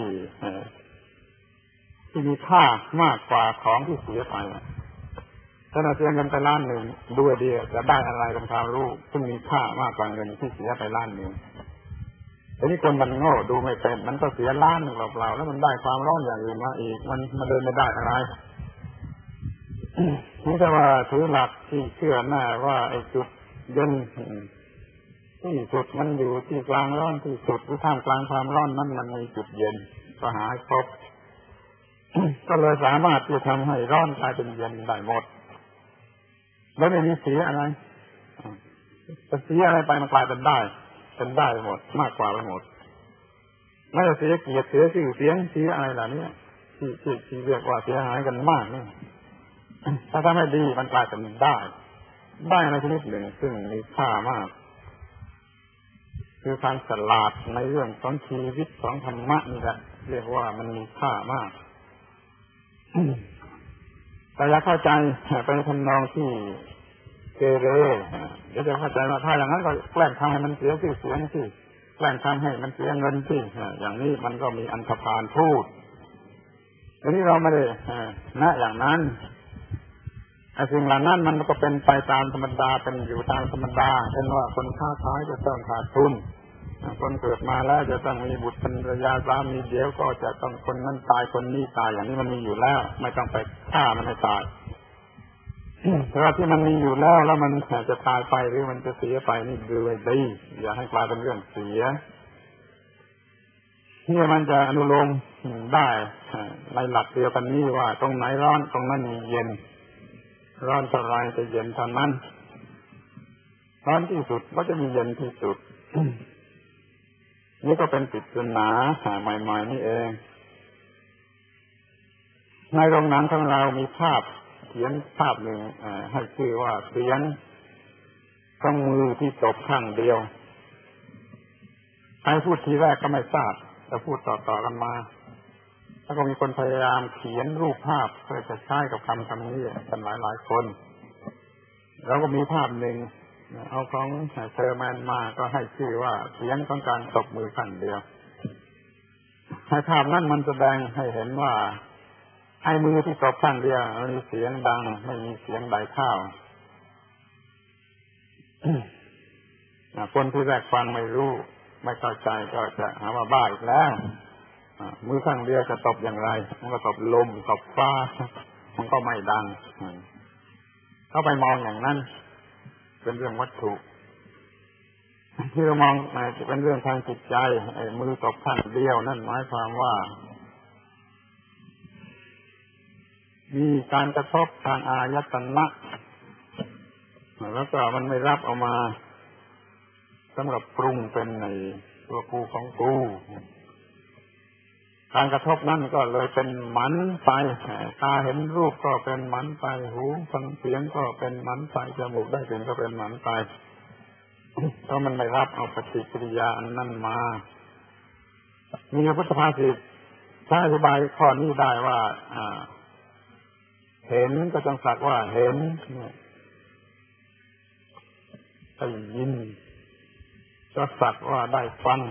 ที่มีค่ามากกว่าของที่เสียไปถ้าเราเสียเงินไปล้านหนึ่งดูดีจะได้อะไรเป็นความรู้ซึ่งมีค่ามากกว่าเงินที่เสียไปล้านหนึ่งแต่นี่คนมันโง่ดูไม่เป็นมันก็เสียล้านหนึ่งเปล่าๆแล้วมันได้ความร้อนอย่างอื่นมาอีกมันมาเดินไม่ได้อะไร นี่แต่ว่าถือหลักที่เชื่อหน้าว่าไอ้จุดเย็นที่สุดมันอยู่ที่กลางร้อนที่สุดหรือท่ามกลางความร้อนนั้นมันมีจุดเย็นก็หาพบ ก็เลยสามารถที่จะทำให้ร้อนกลายเป็นเย็นได้หมดแล้วไม่มีเสียอะไรจะเสียอะไรไปมันกลายเป็นได้เป็นได้หมดมากกว่าไปหมดไม่จะเสียเกียรติเสียชื่อเสียงเสียอะไรเหล่านี้ที่ที่ที่เรียกว่าเสียหายกันมากนี่ถ้าทำให้ดีมันกลายเป็นได้ได้ในชนิดหนึ่งซึ่งมีค่ามากคือการฉลาดในเรื่องของชีวิตของธรรมะนี่แหละเรียกว่ามันมีค่ามากแต่อย่าเข้าใจไปในทำนองที่เกเรเดี๋ยวจะเข้าใจว่าถ้าอย่างนั้นก็แกล้งทำให้มันเสียชื่อเสียงสิแกล้งทำให้มันเสียเงินสิอย่างนี้มันก็มีอันธพาลพูดทีนี้เราไม่ได้นะอย่างนั้นไอ้สิ่งเหล่านั้นมันก็เป็นไปตามธรรมดาเป็นอยู่ตามธรรมดาเช่นว่าคนค้าขายจะต้องขาดทุนคนเกิดมาแล้วจะต้องมีบุตรภรรยาสามีเดี๋ยวก็จะต้องคนนั้นตายคนนี้ตายอย่างนี้มันมีอยู่แล้วไม่ต้องไปฆ่ามันให้ตายแต่ว่าที่มันมีอยู่แล้วแล้วมันจะตายไปหรือมันจะเสียไปนี่ดูไว้ดีอย่าให้กลายเป็นเรื่องเสียที่มันจะอนุโลมได้ในหลักเดียวกันนี้ว่าตรงไหนร้อนตรงนั้นมีเย็นร้อนเท่าไรจะเย็นเท่านั้นร้อนที่สุดก็จะมีเย็นที่สุด นี่ก็เป็นปริศนาใหม่ๆนี่เองในโรงหนังของเรามีภาพเขียนภาพหนึ่งให้ชื่อว่าเสียงของมือที่ตบข้างเดียวใครพูดทีแรกก็ไม่ทราบแต่พูดต่อๆกันมาแล้วก็มีคนพยายามเขียนรูปภาพเพื่อจะใช้กับคำคำนี้กันหลายๆคนแล้วก็มีภาพหนึ่งเอาของเชอร์แมนมาก็ให้ชื่อว่าเสียงของการตบมือข้างเดียวให้ภาพนั้นมันแสดงให้เห็นว่าไอ้มือที่ตบข้างเดียวมีเสียงดังไม่มีเสียงใดเข้า คนที่แรกฟังไม่รู้ไม่เข้าใจก็จะหาว่าบ้าอีกแล้วมือข้างเดียวจะตบอย่างไรมันก็ตบลมตบฟ้ามันก็ไม่ดังเข้าไปมองอย่างนั้นเป็นเรื่องวัตถุที่เรามองเป็นเรื่องทางจิตใจไอ้มือตบข้างเดียวนั่นหมายความว่ามีการกระทบทางอายตนะแล้วก็มันไม่รับเอามาสำหรับปรุงเป็นในตัวกูของกูการกระทบนั่นก็เลยเป็นหมันไปตาเห็นรูปก็เป็นหมันไปหูฟังเสียงก็เป็นหมันไปจมูกได้กลิ่นก็เป็นหมันไปเพราะมันไม่รับเอาปฏิกิริยาอันนั้นมามีพุทธภาษิตถ้าอธิบายข้อนี้ได้ว่าเห็นก็ต้องสักว่าเห็นได้ยินก็สักว่าได้ฟัง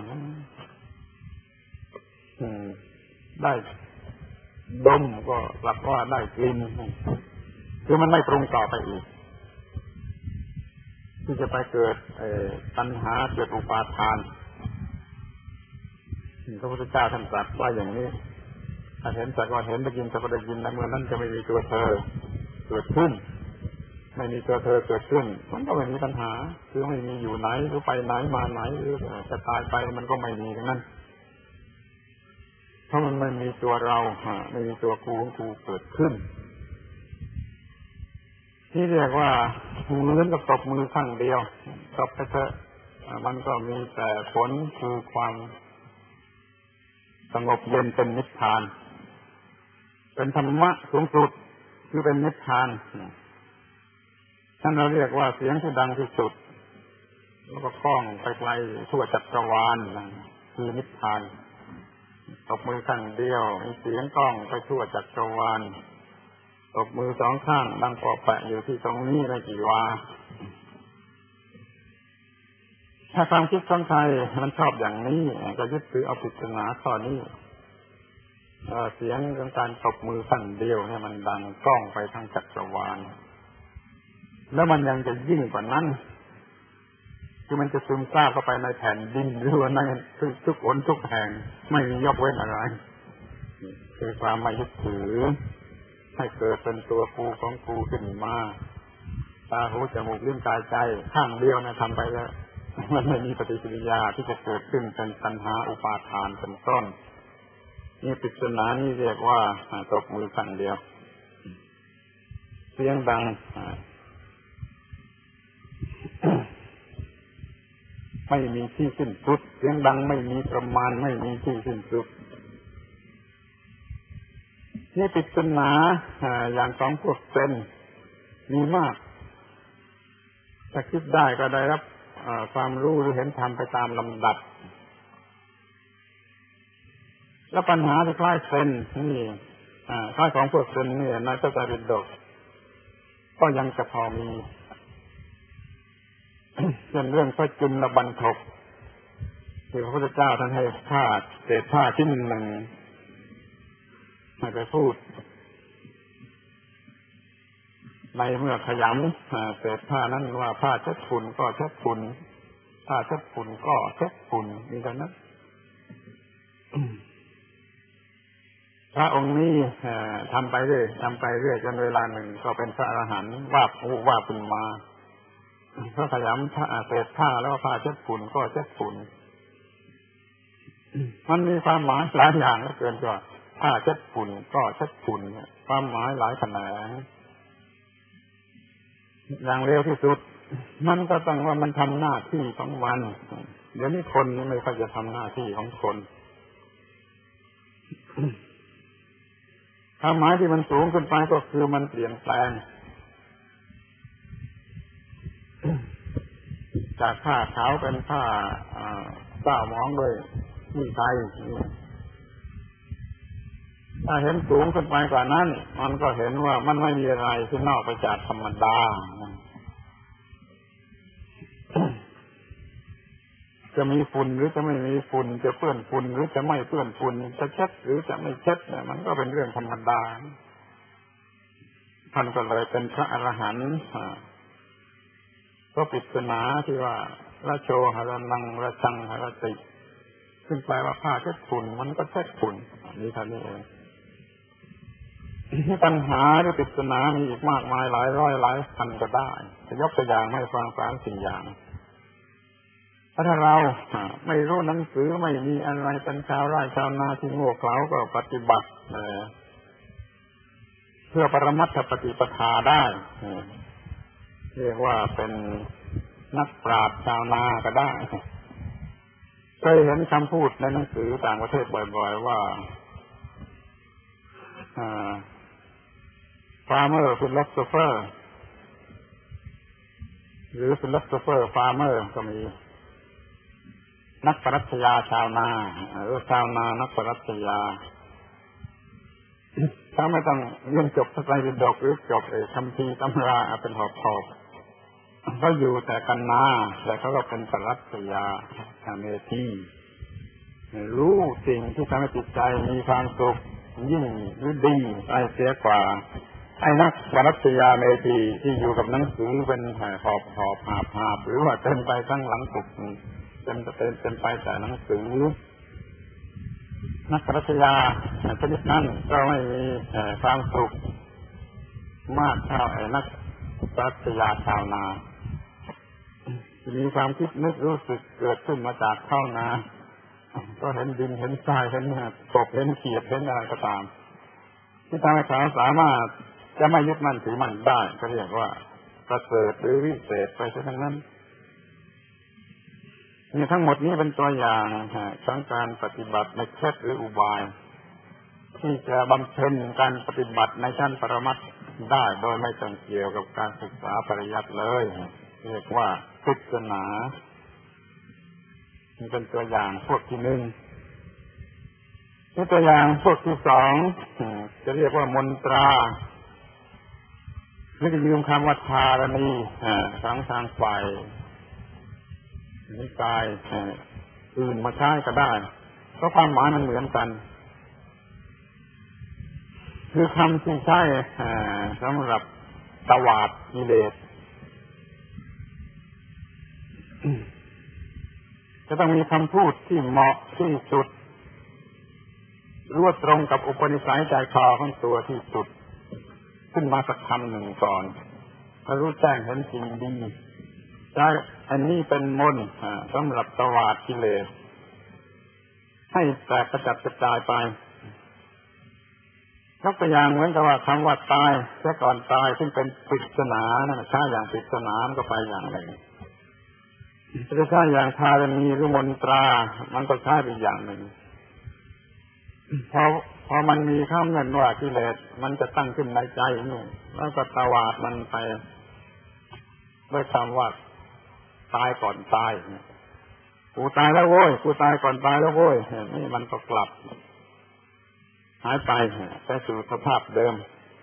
ได้ดมก็สักว่าได้กลิ่นคือมันไม่ปรุงต่อไปอีกที่จะไปเกิดตัณหาเกิดอุปาทานพระพุทธเจ้าท่านตรัสว่าอย่างนี้ถ้าเห็นสักว่าเห็นได้ยินสักว่าได้ยินในเมื่อนั้นจะไม่มีตัวเธอเกิดขึ้นไม่มีตัวเธอเกิดขึ้นมันก็ไม่มีปัญหาคือไม่มีอยู่ไหนหรือไปไหนมาไหนหรือจะตายไปมันก็ไม่มีทั้งนั้นเพราะมันไม่มีตัวเราไม่มีตัวกูของกูเกิดขึ้นที่เรียกว่าเหมือนกับตบมือข้างเดียวตบไปเถอะมันก็มีแต่ผลคือความสงบเย็นเป็นนิพพานเป็นธรรมะสูงสุดคือเป็นนิพพานท่านเราเรียกว่าเสียงที่ดังที่สุดแล้วก็ก้องไปไกลทั่วจักรวาลคือนิพพานตบมือข้างเดียวมีเสียงก้องไปทั่วจักรวาลตบมือสองข้างดังปอแปะอยู่ที่ตรงนี้ไม่กี่วาถ้าความคิดของใครมันชอบอย่างนี้ก็ยึดถือเอาปริศนาข้อนี้เสียงของการตบมือข้างเดียวเนี่ยมันดังก้องไปทั้งจักรวาลแล้วมันยังจะยิ่งกว่านั้นคือมันจะซึมซาบเข้าไปในแผ่นดินหรือว่าในทุกอนทุกแห่งไม่มียกเว้นอะไรคือความไม่ยึดถือให้เกิดเป็นตัวกูของกูขึ้นมาตาหูจมูกลิ้นกายใจข้างเดียวนะทำไปแล้วมันไม่มีปฏิกิริยาที่จะเกิดขึ้นเป็นตัณหาอุปาทานเป็นต้นนี่ปริศนานี่เรียกว่าตบมือข้างเดียวเสียงดังไม่มีที่สิ้นสุดเสียงดังไม่มีประมาณไม่มีที่สิ้นสุดนี่ปริศนาอย่างของพวกเซนมีมากถ้าคิดได้ก็ได้รับความรู้หรือเห็นธรรมไปตามลำดับแล้วปัญหาที่คล้ายเซนนี่คล้ายของพวกเซนนี่ในพระไตรปิฎกก็ยังจะพอมีเช่นเรื่องพระจุลบรรทกที่พระพุทธเจ้าท่านให้ผ้าเศษผ้าชิ้นหนึ่งให้ไปพูดในเมื่อขยำเศษผ้านั้นว่าผ้าเช็ดฝุ่นก็เช็ดฝุ่นผ้าเช็ดฝุ่นก็เช็ดฝุ่นนี่กันนะพระองค์นี้ทำไปเรื่อยทำไปเรื่อยจนเวลาหนึ่งก็เป็นพระอรหันต์วาบวูบวาบขึ้นมาพระขยำผ้าเศษผ้าแล้วผ้าเช็ดฝุ่นก็เช็ดฝุ่นมันมีความหมายหลายอย่างเหลือเกินกว่าผ้าเช็ดฝุ่นก็เช็ดฝุ่นความหมายหลายแขนงอย่างเร็วที่สุดมันก็ต้องว่ามันทำหน้าที่ของมันเดี๋ยวนี้คนนี่ไม่ค่อยจะทำหน้าที่ของคนความหมายที่มันสูงขึ้นไปก็คือมันเปลี่ยนแปลงจากผ้าขาวเป็นผ้าเศร้าหมองด้วยขี้ไคถ้าเห็นสูงขึ้นไปกว่านั้นมันก็เห็นว่ามันไม่มีอะไรที่นอกไปจากธรรมดาจะมีฝุ่นหรือจะไม่มีฝุ่นจะเปื้อนฝุ่นหรือจะไม่เปื้อนฝุ่นจะเช็ดหรือจะไม่เช็ดเนี่ยมันก็เป็นเรื่องธรรมดาท่านก็เลยเป็นพระอรหันต์ก็ปริศนาที่ว่าละโชหรนังละชังหรติซึ่งแปลว่าผ้าเช็ดฝุ่นมันก็เช็ดฝุ่นนี่เท่านี้เองปัญหาหรือปริศนามีอีกมากมายหลายร้อยหลายพันก็ได้จะยกตัวอย่างให้ฟังสามสี่อย่างถ้าเราไม่รู้หนังสือไม่มีอะไรเป็นชาวไร่ชาวนาที่โง่เขลาก็ปฏิบัติเพื่อปรมัตถปฏิปทาได้เรียกว่าเป็นนักปราชญ์ชาวนาก็ได้เคยเห็นคำพูดในหนังสือต่างประเทศบ่อยๆว่า farmer philosopher หรือ philosopher farmer ก็มีนักปรัชญาชาวนาหรือชาวนานักปรัชญาถ้าไม่ต้องเรียนจบพระไตรปิฎกหรือจบเอกคัมภีร์ตำราเป็นหอบๆเขาอยู่แต่กันนาแต่เขาก็เป็นปรัชญาเมธีรู้สิ่งที่ทำให้จิตใจมีความสุขยิ่งหรือดีไปเสียกว่าไอ้นักปรัชญาเมธีที่อยู่กับหนังสือเป็นหอบหอบหาบหาบหรือว่าเต็มไปทั้งหลังปุกเต็มเต็มเต็มไปแต่หนังสือนักปรัชญาชนิดนั้นก็ไม่มีความสุขมากเท่าไอ้นักปรัชญาชาวนามีความคิดนึกรู้สึกเกิดขึ้นมาจากชาวนาก็เห็นดินเห็นทรายเห็นกบเห็นเขียดเห็นอะไรก็ตามที่ทำให้เขาสามารถจะไม่ยึดมั่นถือมั่นได้ก็เรียกว่าประเสริฐหรือวิเศษไปทั้งนั้นนี่ทั้งหมดนี้เป็นตัวอย่างของการปฏิบัติในเคล็ดหรืออุบายที่จะบำเพ็ญการปฏิบัติในชั้นปรมัตถ์ได้โดยไม่ต้องเกี่ยวกับการศึกษาปริยัติเลยเรียกว่าปริศนานี่เป็นตัวอย่างพวกที่หนึ่งนี่ตัวอย่างพวกที่สองจะเรียกว่ามนตราหรือจะยืมคำว่าธารณีทั้งทางฝ่ายนิกายอื่นมาใช้ก็ได้เพราะความหมายมันเหมือนกันคือคำที่ใช้สำหรับตวาดกิเลสจะต้องมีคำพูดที่เหมาะที่สุดรวดตรงกับอุปนิสัยใจคอของตัวที่สุดขึ้นมาสักคำหนึ่งก่อนถ้ารู้แจ้งเห็นจริงดีใช้อันนี้เป็นมนต์สำหรับตวาดกิเลสให้แตกกระจัดกระจายไปยกตัวอย่างเหมือนกับว่าคำว่าตายแค่ก่อนตายซึ่งเป็นปริศนานะใช้อย่างปริศนามันก็ไปอย่างหนึ่งจะใช้อย่างธารณีหรือมนตรามันก็ใช้ไปอย่างหนึ่งพอพอมันมีข้ามเงินว่ากิเลสมันจะตั้งขึ้นในใจนี่แล้วก็ตวาดมันไปด้วยคำว่าตายก่อนตายกูตายแล้วโว้ยกูตายก่อนตายแล้วโว้ยนี่มันก็กลับหายไปไปสู่สภาพเดิม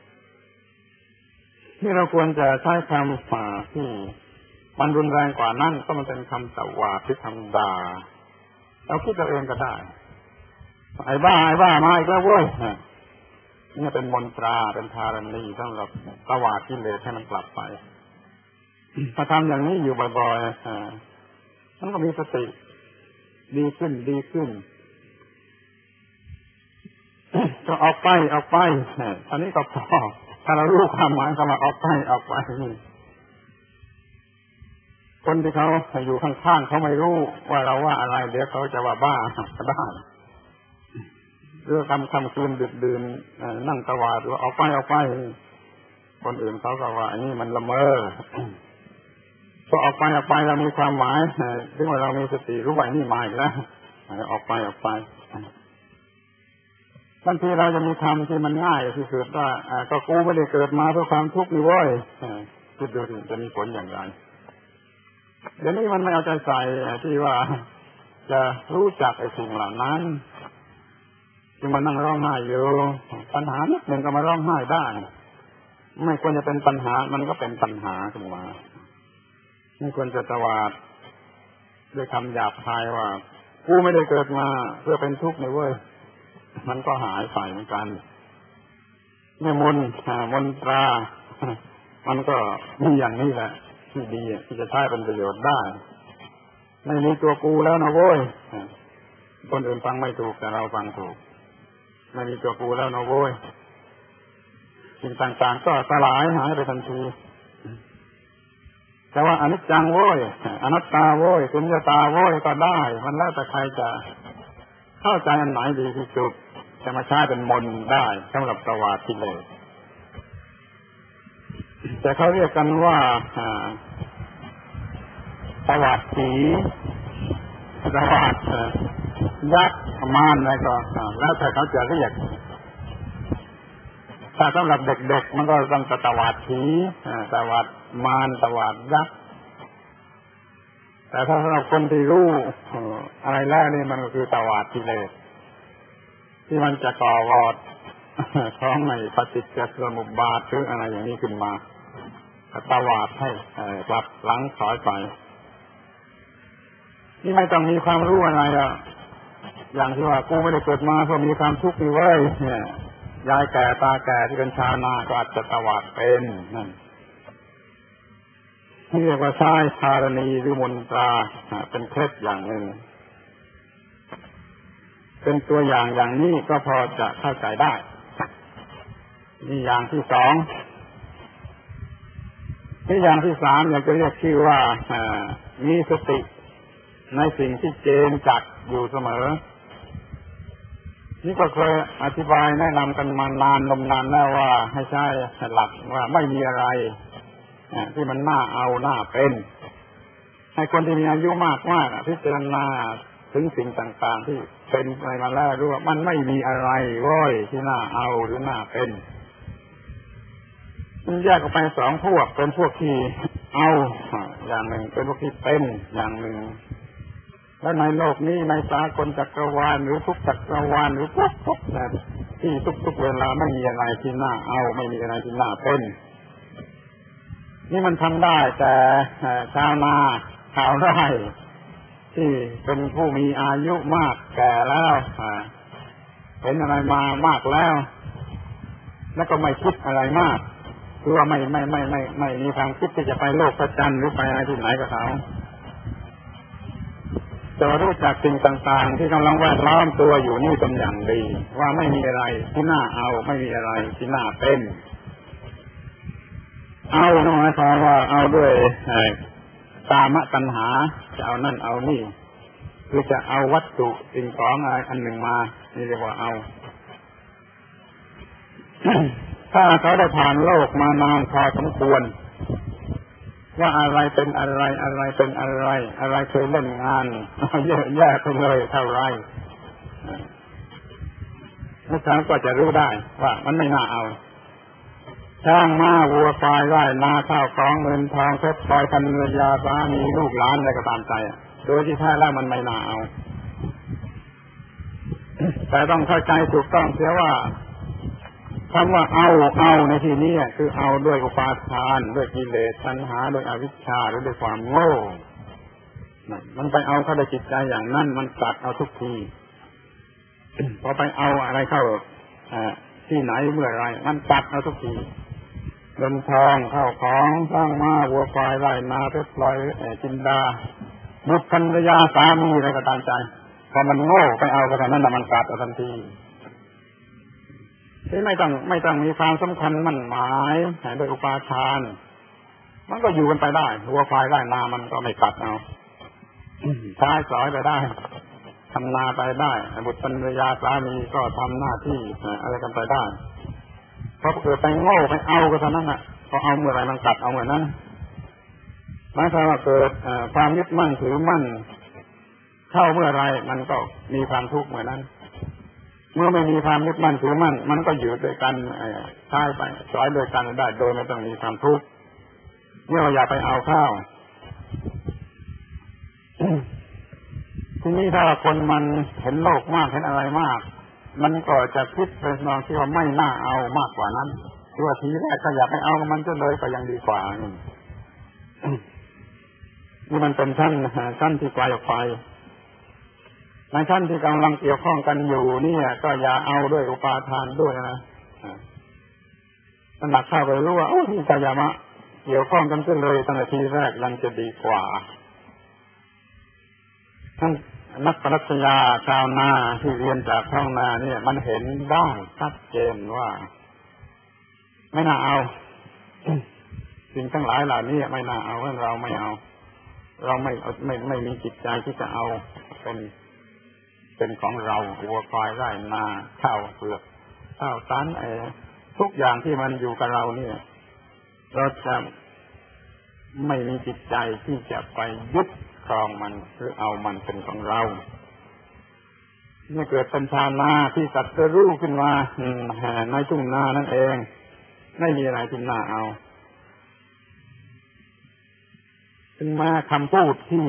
ที่เราควรจะใช้คำฝ่าที่มันรุนแรงกว่านั้นก็มันเป็นคำตวาดที่คำด่าเราคิดเราเองก็ได้ไอ้บ้าไอ้บ้ามาอีกแล้วเว้ยนี่เป็นมนตราเป็นธารณีสำหรับตวาดกิเลสให้มันกลับไปถ้าทำอย่างนี้อยู่บ่อยๆมันก็มีสติดีขึ้นดีขึ้นก็ออกไปออกไปอันนี้ก็พอถ้าเรารู้ความหมายคำว่าออกไปออกไปคนที่เขาอยู่ข้างๆเขาไม่รู้ว่าเราว่าอะไรเดี๋ยวเขาจะว่าบ้าก็ได้เรื่องคำคำคืนดึกดื่นนั่งตวาดว่าออกไปออกไปคนอื่นเขาก็ว่าอันนี้มันละเมอพอออกไปออกไปเรามีความหมายถึงว่าเรามีสติรู้ว่านี่มาอีกแล้วออกไปออกไปบางทีเราจะมีคำที่มันง่ายที่สุดว่าก็กูไม่ได้เกิดมาเพื่อความทุกข์นี่เว้ยคิดดูสิจะมีผลอย่างไรเดี๋ยวนี้มันไม่เอาใจใส่ที่ว่าจะรู้จักไอ้สิ่งเหล่านั้นที่มันนั่งร้องไห้อยู่ปัญหานิดหนึ่งก็มาร้องไห้ได้ไม่ควรจะเป็นปัญหามันก็เป็นปัญหาขึ้นมาไม่ควรจะตวาดด้วยคำหยาบคายว่ากูไม่ได้เกิดมาเพื่อเป็นทุกข์นี่เว้ยมันก็หายไปเหมือนกันแม่มนต์มนตรามันก็มีอย่างนี้แหละที่ดีที่จะใช้เป็นประโยชน์ได้ไม่มีตัวกูแล้วนะโว้ยคนอื่นฟังไม่ถูกแต่เราฟังถูกไม่มีตัวกูแล้วนะโว้ยสิ่งต่างๆก็สลายหายไปทันทีแต่ว่าอนิจจังโว้ยอนัตตาโว้ยสุญญตาโว้ยก็ได้มันแล้วแต่ใครจะเข้าใจอันไหนดีที่สุดจะมาใช้เป็นมนต์ได้สำหรับตวาดกิเลสแต่เขาเรียกกันว่าตวาดผีตวาดยักษ์มารอะไรก็แล้วแต่เขาจะเรียกถ้าสำหรับเด็กๆมันก็ต้องตวาดผีตวาดมารตวาดยักษ์แต่ถ้าสำหรับคนที่รู้อะไรแล้วนี่มันก็คือตวาดกิเลสที่มันจะก่อวอดท้องในปฏิจจสมุปบาทหรืออะไรอย่างนี้ขึ้นมาตวาดให้กลับหลังถอยไปนี่ไม่ต้องมีความรู้อะไรอ่ะอย่างที่ว่ากูไม่ได้เกิดมาเพื่อมีความทุกข์นี่เว้ยเนี่ยยายแก่ตาแก่ที่เป็นชาวนาก็อาจจะตวาดเป็นนั่นเรียกว่าใช้ธารณีหรือมนตราเป็นเคล็ดอย่างหนึ่งเป็นตัวอย่างอย่างนี้ก็พอจะเข้าใจได้นี่อย่างที่สองที่อย่างที่สามอยากจะเรียกชื่อว่ามีสติในสิ่งที่เจนจักอยู่เสมอนี่ก็เคยอธิบายแนะนำกันมานานนมนานแล้วว่าให้ใช้หลักว่าไม่มีอะไรที่มันน่าเอาน่าเป็นให้คนที่มีอายุมากมากพิจารณาถึงสิ่งต่างๆที่เป็นไปมาแล้วรู้ว่ามันไม่มีอะไรว้อยที่น่าเอาหรือน่าเป็นมันแยกออกไปสองพวกเป็นพวกที่เอาอย่างหนึ่งเป็นพวกที่เป็นอย่างหนึ่งแล้วในโลกนี้ในสากลจักรวาลหรือทุกจักรวาลหรือทุกทุกที่ทุกๆเวลาไม่มีอะไรที่น่าเอาไม่มีอะไรที่น่าเป็นนี่มันทำได้แต่ชาวนาชาวไร่ที่เป็นผู้มีอายุมากแก่แล้วเห็นอะไรมามากแล้วแล้วก็ไม่คิดอะไรมากคือว่าไม่ไม่ไม่ไม่ไม่มีความคิดที่จะไปโลกพระจันทร์หรือไปอะไรที่ไหนกับเขาจะรู้จักสิ่งต่างๆที่กำลังแวดล้อมตัวอยู่นี่เป็นอย่างดีว่าไม่มีอะไรที่น่าเอาไม่มีอะไรที่น่าเป็นเอาหมายความว่าเอาด้วยกามตัณหาจะเอานั่นเอานี่คือจะเอาวัตถุสิ่งของอะไรอันหนึ่งมานี่เรียกว่าเอา ถ้าเขาได้ผ่านโลกมานานพอสมควรว่าอะไรเป็นอะไรอะไรเป็นอะไรอะไรเคยเล่นงานเยอะแยะไปเลยเท่าไรนักศึกษาก็จะรู้ได้ว่ามันไม่น่าเอาช้างม้าวัวควายไร่นาข้าวของเงินทองเพชรพลอยภรรยาสามีลูกหลานอะไรก็ตามใจโดยที่แท้แล้วมันไม่น่าเอาแต่ต้องเข้าใจถูกต้องเสียว่าคำว่าเอาเอาในที่นี้คือเอาด้วยอุปาทานด้วยกิเลสตัณหาด้วยอวิชชาหรือด้วยความโง่มันไปเอาเข้าในจิตใจอย่างนั้นมันตัดเอาทุกทีพอไปเอาอะไรเข้าที่ไหนเมื่อไรมันตัดเอาทุกทีเงินทองข้าวของสร้างม้าวัวควายไร่นาเพชรพลอยจินดาบุตรภรรยาสามีอะไรก็ตามใจพอมันโง่ไปเอาไปทางนั้นมันตัดเอาทันทีที่ไม่ต้องไม่ต้องมีความสำคัญมั่นหมายโดยอุปาทานมันก็อยู่กันไปได้วัวควายไร่นามันก็ไม่ตัดเอาใช้สอยไปได้ทำนาไปได้บุตรภรรยาสามีก็ทำหน้าที่อะไรกันไปได้เพราะเกิดไปโง่ไปเอาก็เท่านั้นน่ะพอเอาเมื่อไรมันตัดเอาเมื่อนั้นหมายความว่าเกิดความยึดมั่นถือมั่นเข้าเมื่อไรมันก็มีความทุกข์เมื่อนั้นเมื่อไม่มีความยึดมั่นถือมั่นมันก็อยู่ด้วยกันใช้ไปสอยด้วยกันได้โดยไม่ต้องมีความทุกข์เมื่อเราอยากไปเอาข้าวทีนี้ถ้าคนมันเห็นโลกมากเห็นอะไรมากมันก็จะคิดไปมองที่ว่าไม่น่าเอามากกว่านั้นที่ว่าทีแรกก็อยากไปเอามันจะเลยก็ยังดีกว่านี่มันเป็นชั้นชั้นที่ไกลออกไปในชั้นที่กำลังเกี่ยวข้องกันอยู่นี่ก็อย่าเอาด้วยอุปาทานด้วยนะหนักเข้าไปรู้ว่าโอ้นี่ก็อย่ามาเกี่ยวข้องกันเลยตั้งแต่ทีแรกยังจะดีกว่าท่านนักปรัชญาชาวนาที่เรียนจากท้องนาเนี่ยมันเห็นได้ชัดเจนว่าไม่น่าเอาสิ่งทั้งหลายเหล่านี้ไม่น่าเอาเราไม่เอาเราไม่ไม่ไม่มีจิตใจที่จะเอาเป็นเป็นของเราวัวควายไร่นาข้าวเปลือกข้าวสารไอ้ทุกอย่างที่มันอยู่กับเราเนี่ยเราจะไม่มีจิตใจที่จะไปยึดครองมันหรือเอามันเป็นของเราเมื่อเกิดเป็นชาวนาที่สัตว์รู้ขึ้นมาในทุ่งนานั่นเองไม่มีอะไรที่น่าเอาถึงแม้คำพูดที่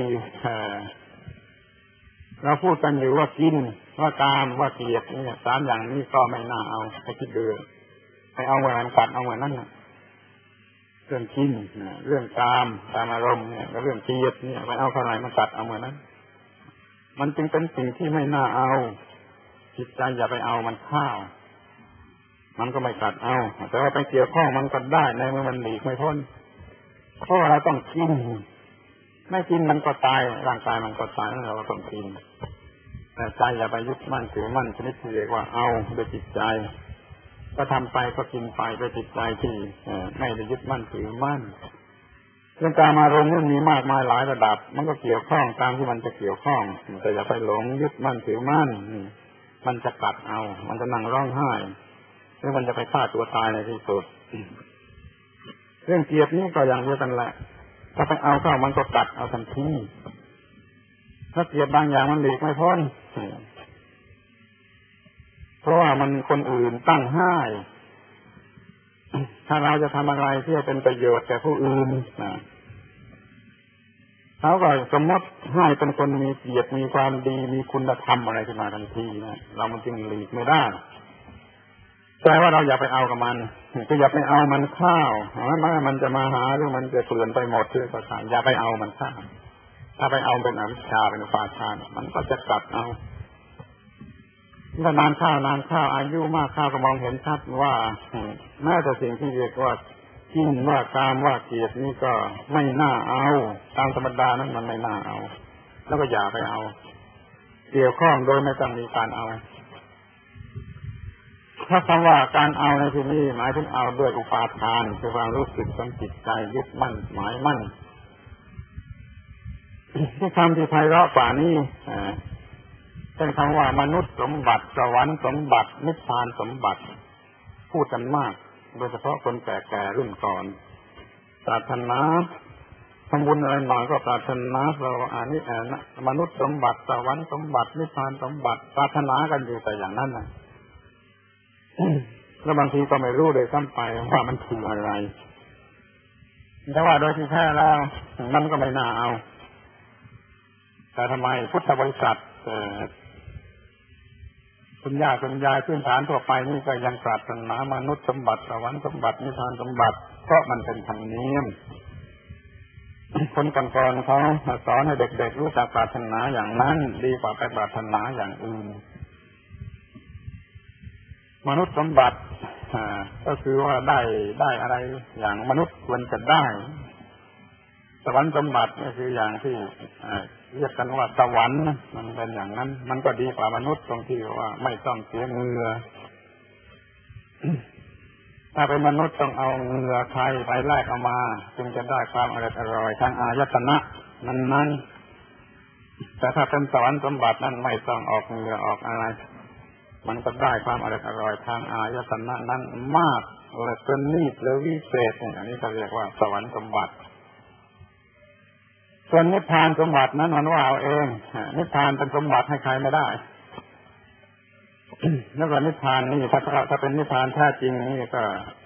เราพูดกันอยู่ว่ากินว่ากามว่าเกลียดเนี่ยสามอย่างนี้ก็ไม่น่าเอาให้คิดดูให้เอาเหมือนกัดเอาเหมือนนั้นเรื่องกินเรื่องกามตามอารมณ์เนี่ยเรื่องเกลียดเนี่ยไปเอาเท่าไหร่มันกัดเอาเหมือนนั้นมันจึงเป็นสิ่งที่ไม่น่าเอาจิตใจอย่าไปเอามันข้าวมันก็ไม่กัดเอาแต่ว่าไปเกี่ยวข้องมันก็ได้ในเมื่อมันหลีกไม่พ้นเพราะเราต้องกินไม่กินมันก็ตายร่างกายมันก็ตายแล้วเราต้องกินแต่ใจอย่าไปยึดมั่นถือมั่นชนิดที่เรียกว่าเอาโดยจิตใจก็ทำไปก็กินไปโดยจิตใจที่ไม่ได้ยึดมั่นถือมั่นเรื่องการมารมณ์มันมีมากมายหลายระดับมันก็เกี่ยวข้องตามที่มันจะเกี่ยวข้องแต่อย่าไปหลงยึดมั่นถือมั่นมันจะกัดเอามันจะนั่งร้องไห้หรือมันจะไปฆ่าตัวตายในที่สุดเรื่องเกลียดนี่ก็อย่างเดียวกันแหละถ้าไปเอาเข้ามันก็กัดเอาทันทีถ้าเกลียดบางอย่างมันหลีกไม่พ้นเพราะว่ามันคนอื่นตั้งให้ถ้าเราจะทำอะไรที่จะเป็นประโยชน์แก่ผู้อื่นนะเขาก็สมมติให้เป็นคนมีเกียรติมีความดีมีคุณธรรมอะไรขึ้นมาทันทีนะเรามันจึงหลีกไม่ได้แต่ว่าเราอย่าไปเอากับมันก็อย่าไปเอามันข้าวไม่มันจะมาหาหรือมันจะเปลี่ยนไปหมดที่ประการอย่าไปเอามันข้าวถ้าไปเอาเป็นอวิชชาเป็นอุปาทานมันก็จะกัดเอาถ้านานข้าวนานข้าวอายุมากข้าวก็มองเห็นชัดว่าแม้แต่สิ่งที่เรียกว่ากินว่ากามว่าเกียรตินี่ก็ไม่น่าเอาตามธรรมดานั้นมันไม่น่าเอาแล้วก็อย่าไปเอาเกี่ยวข้องโดยไม่ต้องมีการเอาถ้าคำว่าการเอาในที่นี้หมายถึงเอาด้วยอุปาทานคือความรู้สึกของจิตใจยึดมั่นหมายมั่นที่คำที่ไพเราะกว่านี้เป็นคำว่ามนุษย์สมบัติสวรรค์สมบัตินิพพานสมบัติพูดกันมากโดยเฉพาะคนแก่ๆรุ่นก่อนปรารถนาทำบุญอะไรหน่อยก็ปรารถนาเราอ่านนี่แอนมนุษย์สมบัติสวรรค์สมบัตินิพพานสมบัติปรารถนากันอยู่แต่อย่างนั้นนะแล้วบางทีก็ไม่รู้เลยซ้ำไปว่ามันคืออะไรแต่ว่าโดยที่แท้แล้วมันก็ไม่น่าเอาแต่ทำไมพุทธบริษัทคุณย่าคุณยายพื้นฐานทั่วไปนี่ก็ยังปรารถนามนุษย์สมบัติสวรรค์สมบัตินิพพานสมบัติเพราะมันเป็นธรรมเนียมคนก่อนๆเขาสอนให้เด็กๆรู้จักปรารถนาอย่างนั้นดีกว่าไปปรารถนาอย่างอื่นมนุษย์สมบัติก็คือว่าได้ได้อะไรอย่างมนุษย์ควรจะได้สวรรค์สมบัติก็คืออย่างที่เรียกกันว่าสวรรค์มันเป็นอย่างนั้นมันก็ดีกว่ามนุษย์ตรงที่ว่าไม่ต้องเสียเหงื่อถ้าเป็นมนุษย์ต้องเอาเหงื่อใครไปแลกเอามาจึงจะได้ความอร่อยอร่อยทางอายตนะนั้นๆแต่ถ้าเป็นสวรรค์สมบัตินั้นไม่ต้องออกเหงื่อออกอะไรมันก็ได้ความอร่อยอร่อยทางอายตนะนั้นมากและเป็นนิดและวิเศษอย่างนี้เขาเรียกว่าสวรรค์สมบัติส่วนนิพพานสมบัตินั้นมันว่าเอาเองนิพพานเป็นสมบัติให้ใครไม่ได้ แล้วก็นิพพานนี่ถ้าถ้าเป็นนิพพานแท้จริงนี่ก็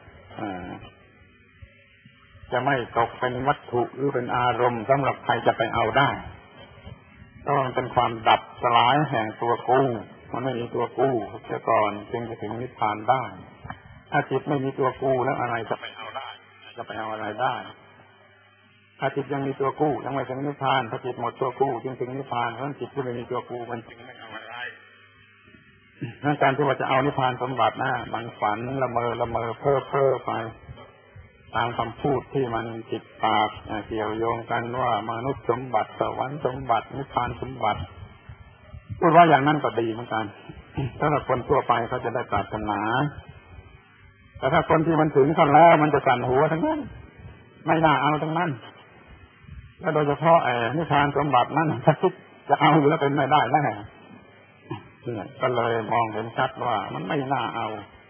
จะไม่ตกเป็นวัตถุหรือเป็นอารมณ์สำหรับใครจะไปเอาได้เพราะมันเป็นความดับสลายแห่งตัวกูมันไม่มีตัวกูเสียก่อนจึงจะถึงนิพพานได้ถ้าจิตไม่มีตัวกูแล้วอะไรจะไปเอาได้จะไปเอาอะไรได้ถ้าจิตยังมีตัวกู้ยังไม่ถึงนิพพานถ้าจิตหมดตัวกู้จึงถึงนิพพานเพราะจิตที่ไม่มีตัวกู้มันจึงไม่เอาอะไรนั่นการที่ว่าจะเอานิพพานสมบัตินะมันฝันละเมอละเมอเพ้อเพ้อไปตามคำพูดที่มันติดปากเกี่ยวโยงกันว่ามนุษย์สมบัติสวรรค์สมบัตินิพพานสมบัติพูดว่าอย่างนั้นก็ดีเหมือนกันถ้าคนทั่วไปเขาจะได้ปรารถนาแต่ถ้าคนที่มันถึงขั้นแล้วมันจะสั่นหัวทั้งนั้นไม่น่าเอาทั้งนั้นและโดยเฉพาะไอ้นิพพานสมบัตินั้นถ้าคิดจะเอาอยู่แล้วเป็นไม่ได้แน่ก็เลยมองเห็นชัดว่ามันไม่น่าเอา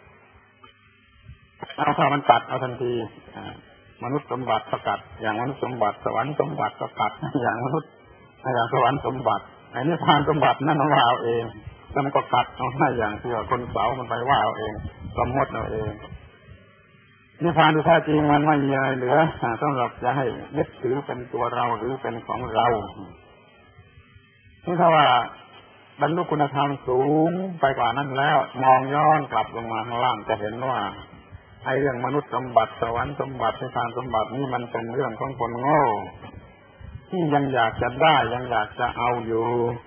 เอาถ้ามันกัดเอาทันทีมนุษย์สมบัติสกัดอย่างมนุษย์สมบัติสวรรค์สมบัติสกัดอย่างมนุษย์อย่างสวรรค์สมบัติไอ้นิพพานสมบัตินั่นมันว่าเอาเองแล้วมันก็กัดเอาให้อย่างที่ว่าคนเสามันไปว่าเอาเองสมมติเอาเองนิพพานที่แท้จริงมันไม่มีอะไรเหลือสำหรับจะให้ยึดถือเป็นตัวเราหรือเป็นของเรานี่ถ้าว่าบรรลุคุณธรรมสูงไปกว่านั้นแล้วมองย้อนกลับลงมาข้างล่างจะเห็นว่าไอ้เรื่องมนุษย์สมบัติสวรรค์สมบัตินิพพานสมบัตินี่มันเป็นเรื่องของคนโง่ที่ยังอยากจะได้ยังอยากจะเอาอยู่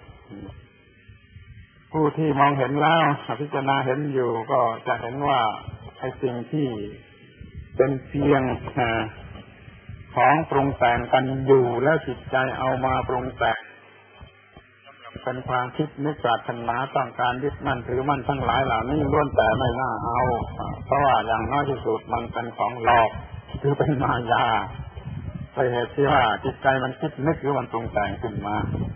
ผู้ที่มองเห็นแล้วพิจารณาเห็นอยู่ก็จะเห็นว่าไอ้สิ่งที่เป็นเพียงของปรุงแต่งกันอยู่แล้วจิตใจเอามาปรุงแต่งสำหรับเป็นความคิดนึกปรารถนาต้องการยึดมั่นถือมั่นทั้งหลายเหล่านี้ล้วนแต่ไม่น่าเอาเพราะว่าอย่างน้อยที่สุดมันเป็นของหลอกคือเป็นมายาไปเหตุที่ว่าจิตใจมันคิดนึกหรือมันปรุงแต่งขึ้นมา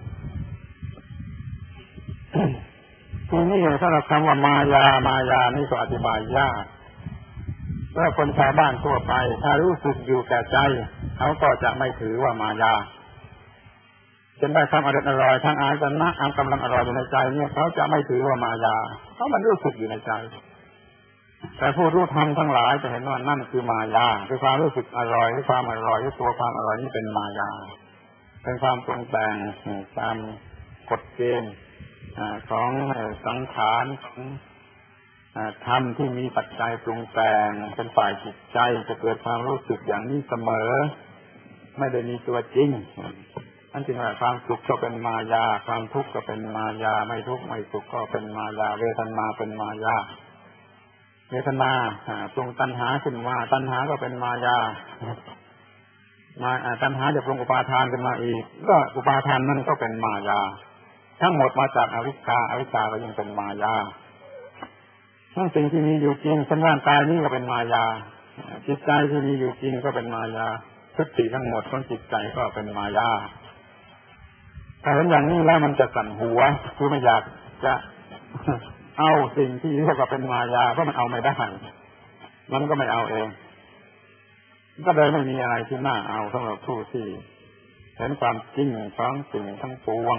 ทีนี้ถ้าเราคำว่ามายามายานี่ก็อธิบายยากเมื่อคนชาวบ้านทั่วไปถ้ารู้สึกอยู่แก่ใจเขาก็จะไม่ถือว่ามายาจนได้ความอร่อยอร่อยทางอายตนะอากำลังอร่อยอยู่ในใจเนี่ยเขาจะไม่ถือว่ามายาเพราะมันรู้สึกอยู่ในใจแต่ผู้รู้ธรรมทั้งหลายจะเห็นว่านั่นคือมายาคือความรู้สึกอร่อยหรือความอร่อยหรือตัวความอร่อยนี่เป็นมายาเป็นความปรุงแต่งตามกฎเกณฑ์ของสังขารของธรรมที่มีปัจจัยปรุงแต่งเป็นฝ่ายจิตใจจะเกิดความรู้สึกอย่างนี้เสมอไม่ได้มีตัวจริงนั่นจึงว่าความสุขก็เป็นมายาความทุกข์ก็เป็นมายาไม่ทุกข์ไม่สุขก็เป็นมายาเวทนาเป็นมายาเวทนาปรุงตัณหาขึ้นมาตัณหาก็เป็นมายามาตัณหาจะปรุงอุปาทานขึ้นมาอีกก็อุปาทานนั่นก็เป็นมายาทั้งหมดมาจากอวิชชาอวิชชาก็ยังเป็นมายาทั้งสิ่งที่มีอยู่จริงเช่นร่างกายนี้ก็เป็นมายาจิตใจที่มีอยู่จริงก็เป็นมายาทุกสิ่งทั้งหมดของจิตใจก็เป็นมายาแต่เห็นอย่างนี้แล้วมันจะสั่นหัวคือไม่อยากจะเอาสิ่งที่เรียกว่าเป็นมายาเพราะมันเอาไม่ได้มันก็ไม่เอาเองก็เลยไม่มีอะไรที่น่าเอาสำหรับผู้ที่เห็นความจริงของสิ่งทั้งปวง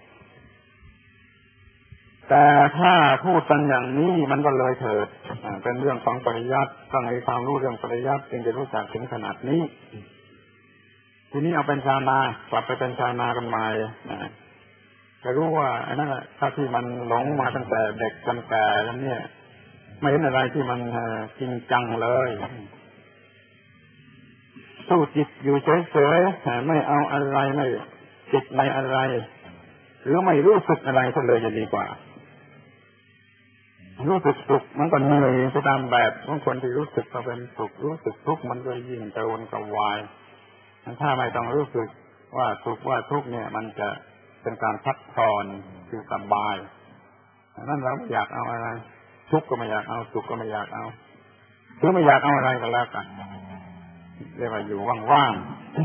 แต่ถ้าพูดกันอย่างนี้มันก็เลยเถิดเป็นเรื่องของปริยัติต้องมีความรู้เรื่องปริยัติจึงจะรู้จักถึงขนาดนี้ทีนี้เอาเป็นชาวนากลับไปเป็นชาวนากันใหม่จะรู้ว่าไอ้นั่นแหละถ้าที่มันหลงมาตั้งแต่เด็กจนแก่แล้วเนี่ยไม่เห็นอะไรที่มันจริงจังเลยสู้จิตอยู่เฉยๆไม่เอาอะไรไม่จิตในอะไรหรือไม่รู้สึกอะไรก็เลยจะดีกว่ารู้สึกสุขมันก็เหนื่อยไปตามแบบของคนที่รู้สึกก็เป็นสุขรู้สึกทุกข์มันก็ยิ่งกระวนกระวายถ้าไม่ต้องรู้สึกว่าสุขว่าทุกข์เนี่ยมันจะเป็นการพักผ่อนคือสบายนั่นเราไม่อยากเอาอะไรทุกข์ก็ไม่อยากเอาสุขก็ไม่อยากเอาหรือไม่อยากเอาอะไรก็แล้วกันเรียกว่าอยู่ว่าง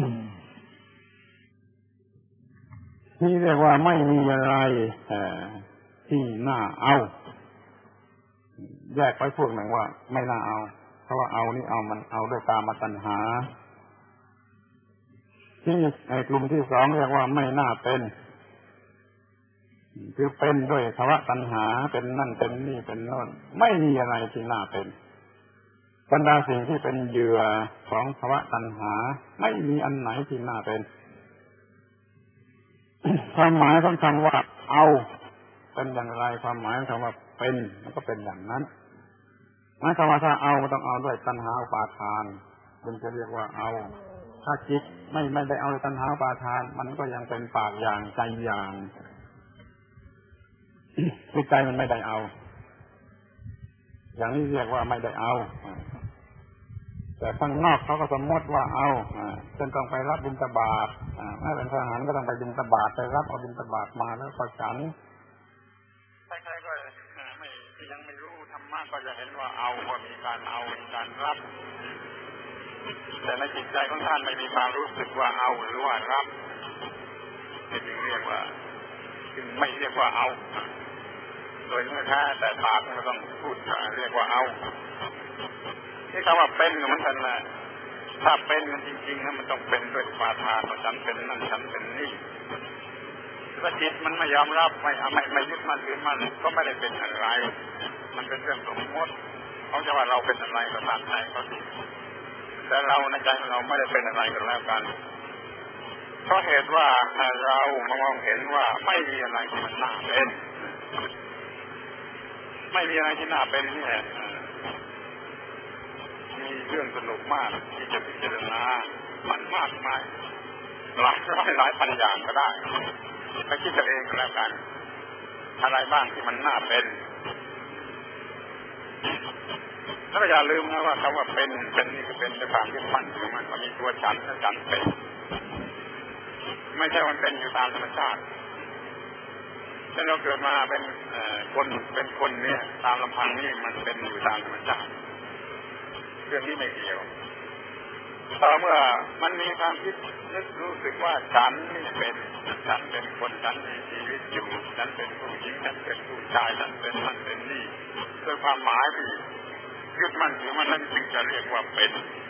ๆที่เรียกว่าไม่มีอะไรที่น่าเอาแยกไปพวกหนึ่งว่าไม่น่าเอาเพราะว่าเอานี่เอามันเอาด้วยกามตัณหาที่ไอ้กลุ่มที่สองเรียกว่าไม่น่าเป็นคือเป็นด้วยภวตัณหาเป็นนั่นเป็นนี่เป็นโน่นไม่มีอะไรที่น่าเป็นบรรดาสิ่งที่เป็นเหยื่อของภวตัณหาไม่มีอันไหนที่น่าเป็นความหมายของคำว่าเอาเป็นอย่างไรความหมายของคำว่าเป็นมันก็เป็นอย่างนั้นหมายความว่าถ้าเอามันต้องเอาด้วยตัณหาอุปาทานจึงจะเรียกว่าเอาถ้าจิตไม่ไม่ได้เอาด้วยตัณหาอุปาทานมันก็ยังเป็นปากอย่างใจอย่างคือใจมันไม่ได้เอาอย่างนี้เรียกว่าไม่ได้เอาแต่ข้างนอกเขาก็สมมติว่าเอาจนต้องไปรับบิณฑบาตถ้าเป็นทหารก็ต้องไปบิณฑบาตไปรับเอาบิณฑบาตมาแล้วก็ฉันใครๆก็ไม่ยังไม่รู้ธรรมะก็จะเห็นว่าเอาว่ามีการเอามีการรับแต่ในจิตใจของท่านไม่มีความรู้สึกว่าเอาหรือว่ารับจึงเรียกว่าจึงไม่เรียกว่าเอาโดยเมื่อแท้แต่ปากมันต้องพูดเรียกว่าเอาที่คำว่าเป็นมันทันนะถ้าเป็นมันจริงๆนะมันต้องเป็นด้วยปาทานฉันเป็นนั่นฉันเป็นนี่ถ้าจิตมันไม่ยอมรับไม่ไม่ไม่ยึดมั่นถือมั่นก็ไม่ได้เป็นอะไรมันเป็นเรื่องสมมติเขาจะว่าเราเป็นอะไรก็ตามใจเขาสิแต่เราในใจของเราไม่ได้เป็นอะไรกันแล้วกันเพราะเหตุว่าเรามองเห็นว่าไม่มีอะไรที่มันน่าเป็นไม่มีอะไรที่น่าเป็นนี่แหละมีเรื่องสนุกมากที่จะพิจารณามันมากมายหลายร้อยหลายพันอย่างก็ได้ไปคิดกันเองก็แล้วกันอะไรบ้างที่มันน่าเป็นแล้วก็อย่าลืมนะว่าคำว่าเป็นเป็นนี่ก็เป็นด้วยความที่มันมันก็มีตัวฉันและฉันเป็นไม่ใช่มันเป็นอยู่ตามธรรมชาติถ้าเราเกิดมาเป็นคนเป็นคนเนี่ยตามลำพังนี่มันเป็นอยู่ตามธรรมชาติเรื่องนี้ไม่เกี่ยวต่อเมื่อมันมีความคิดนึกรู้สึกว่าฉันนี่เป็นฉันเป็นคนฉันมีชีวิตอยู่ฉันเป็นผู้หญิงฉันเป็นผู้ชายฉันเป็นมันเป็นนี่ด้วยความหมายที่ยึดมั่นถือมันนั่นจึงจะเรียกว่าเป็น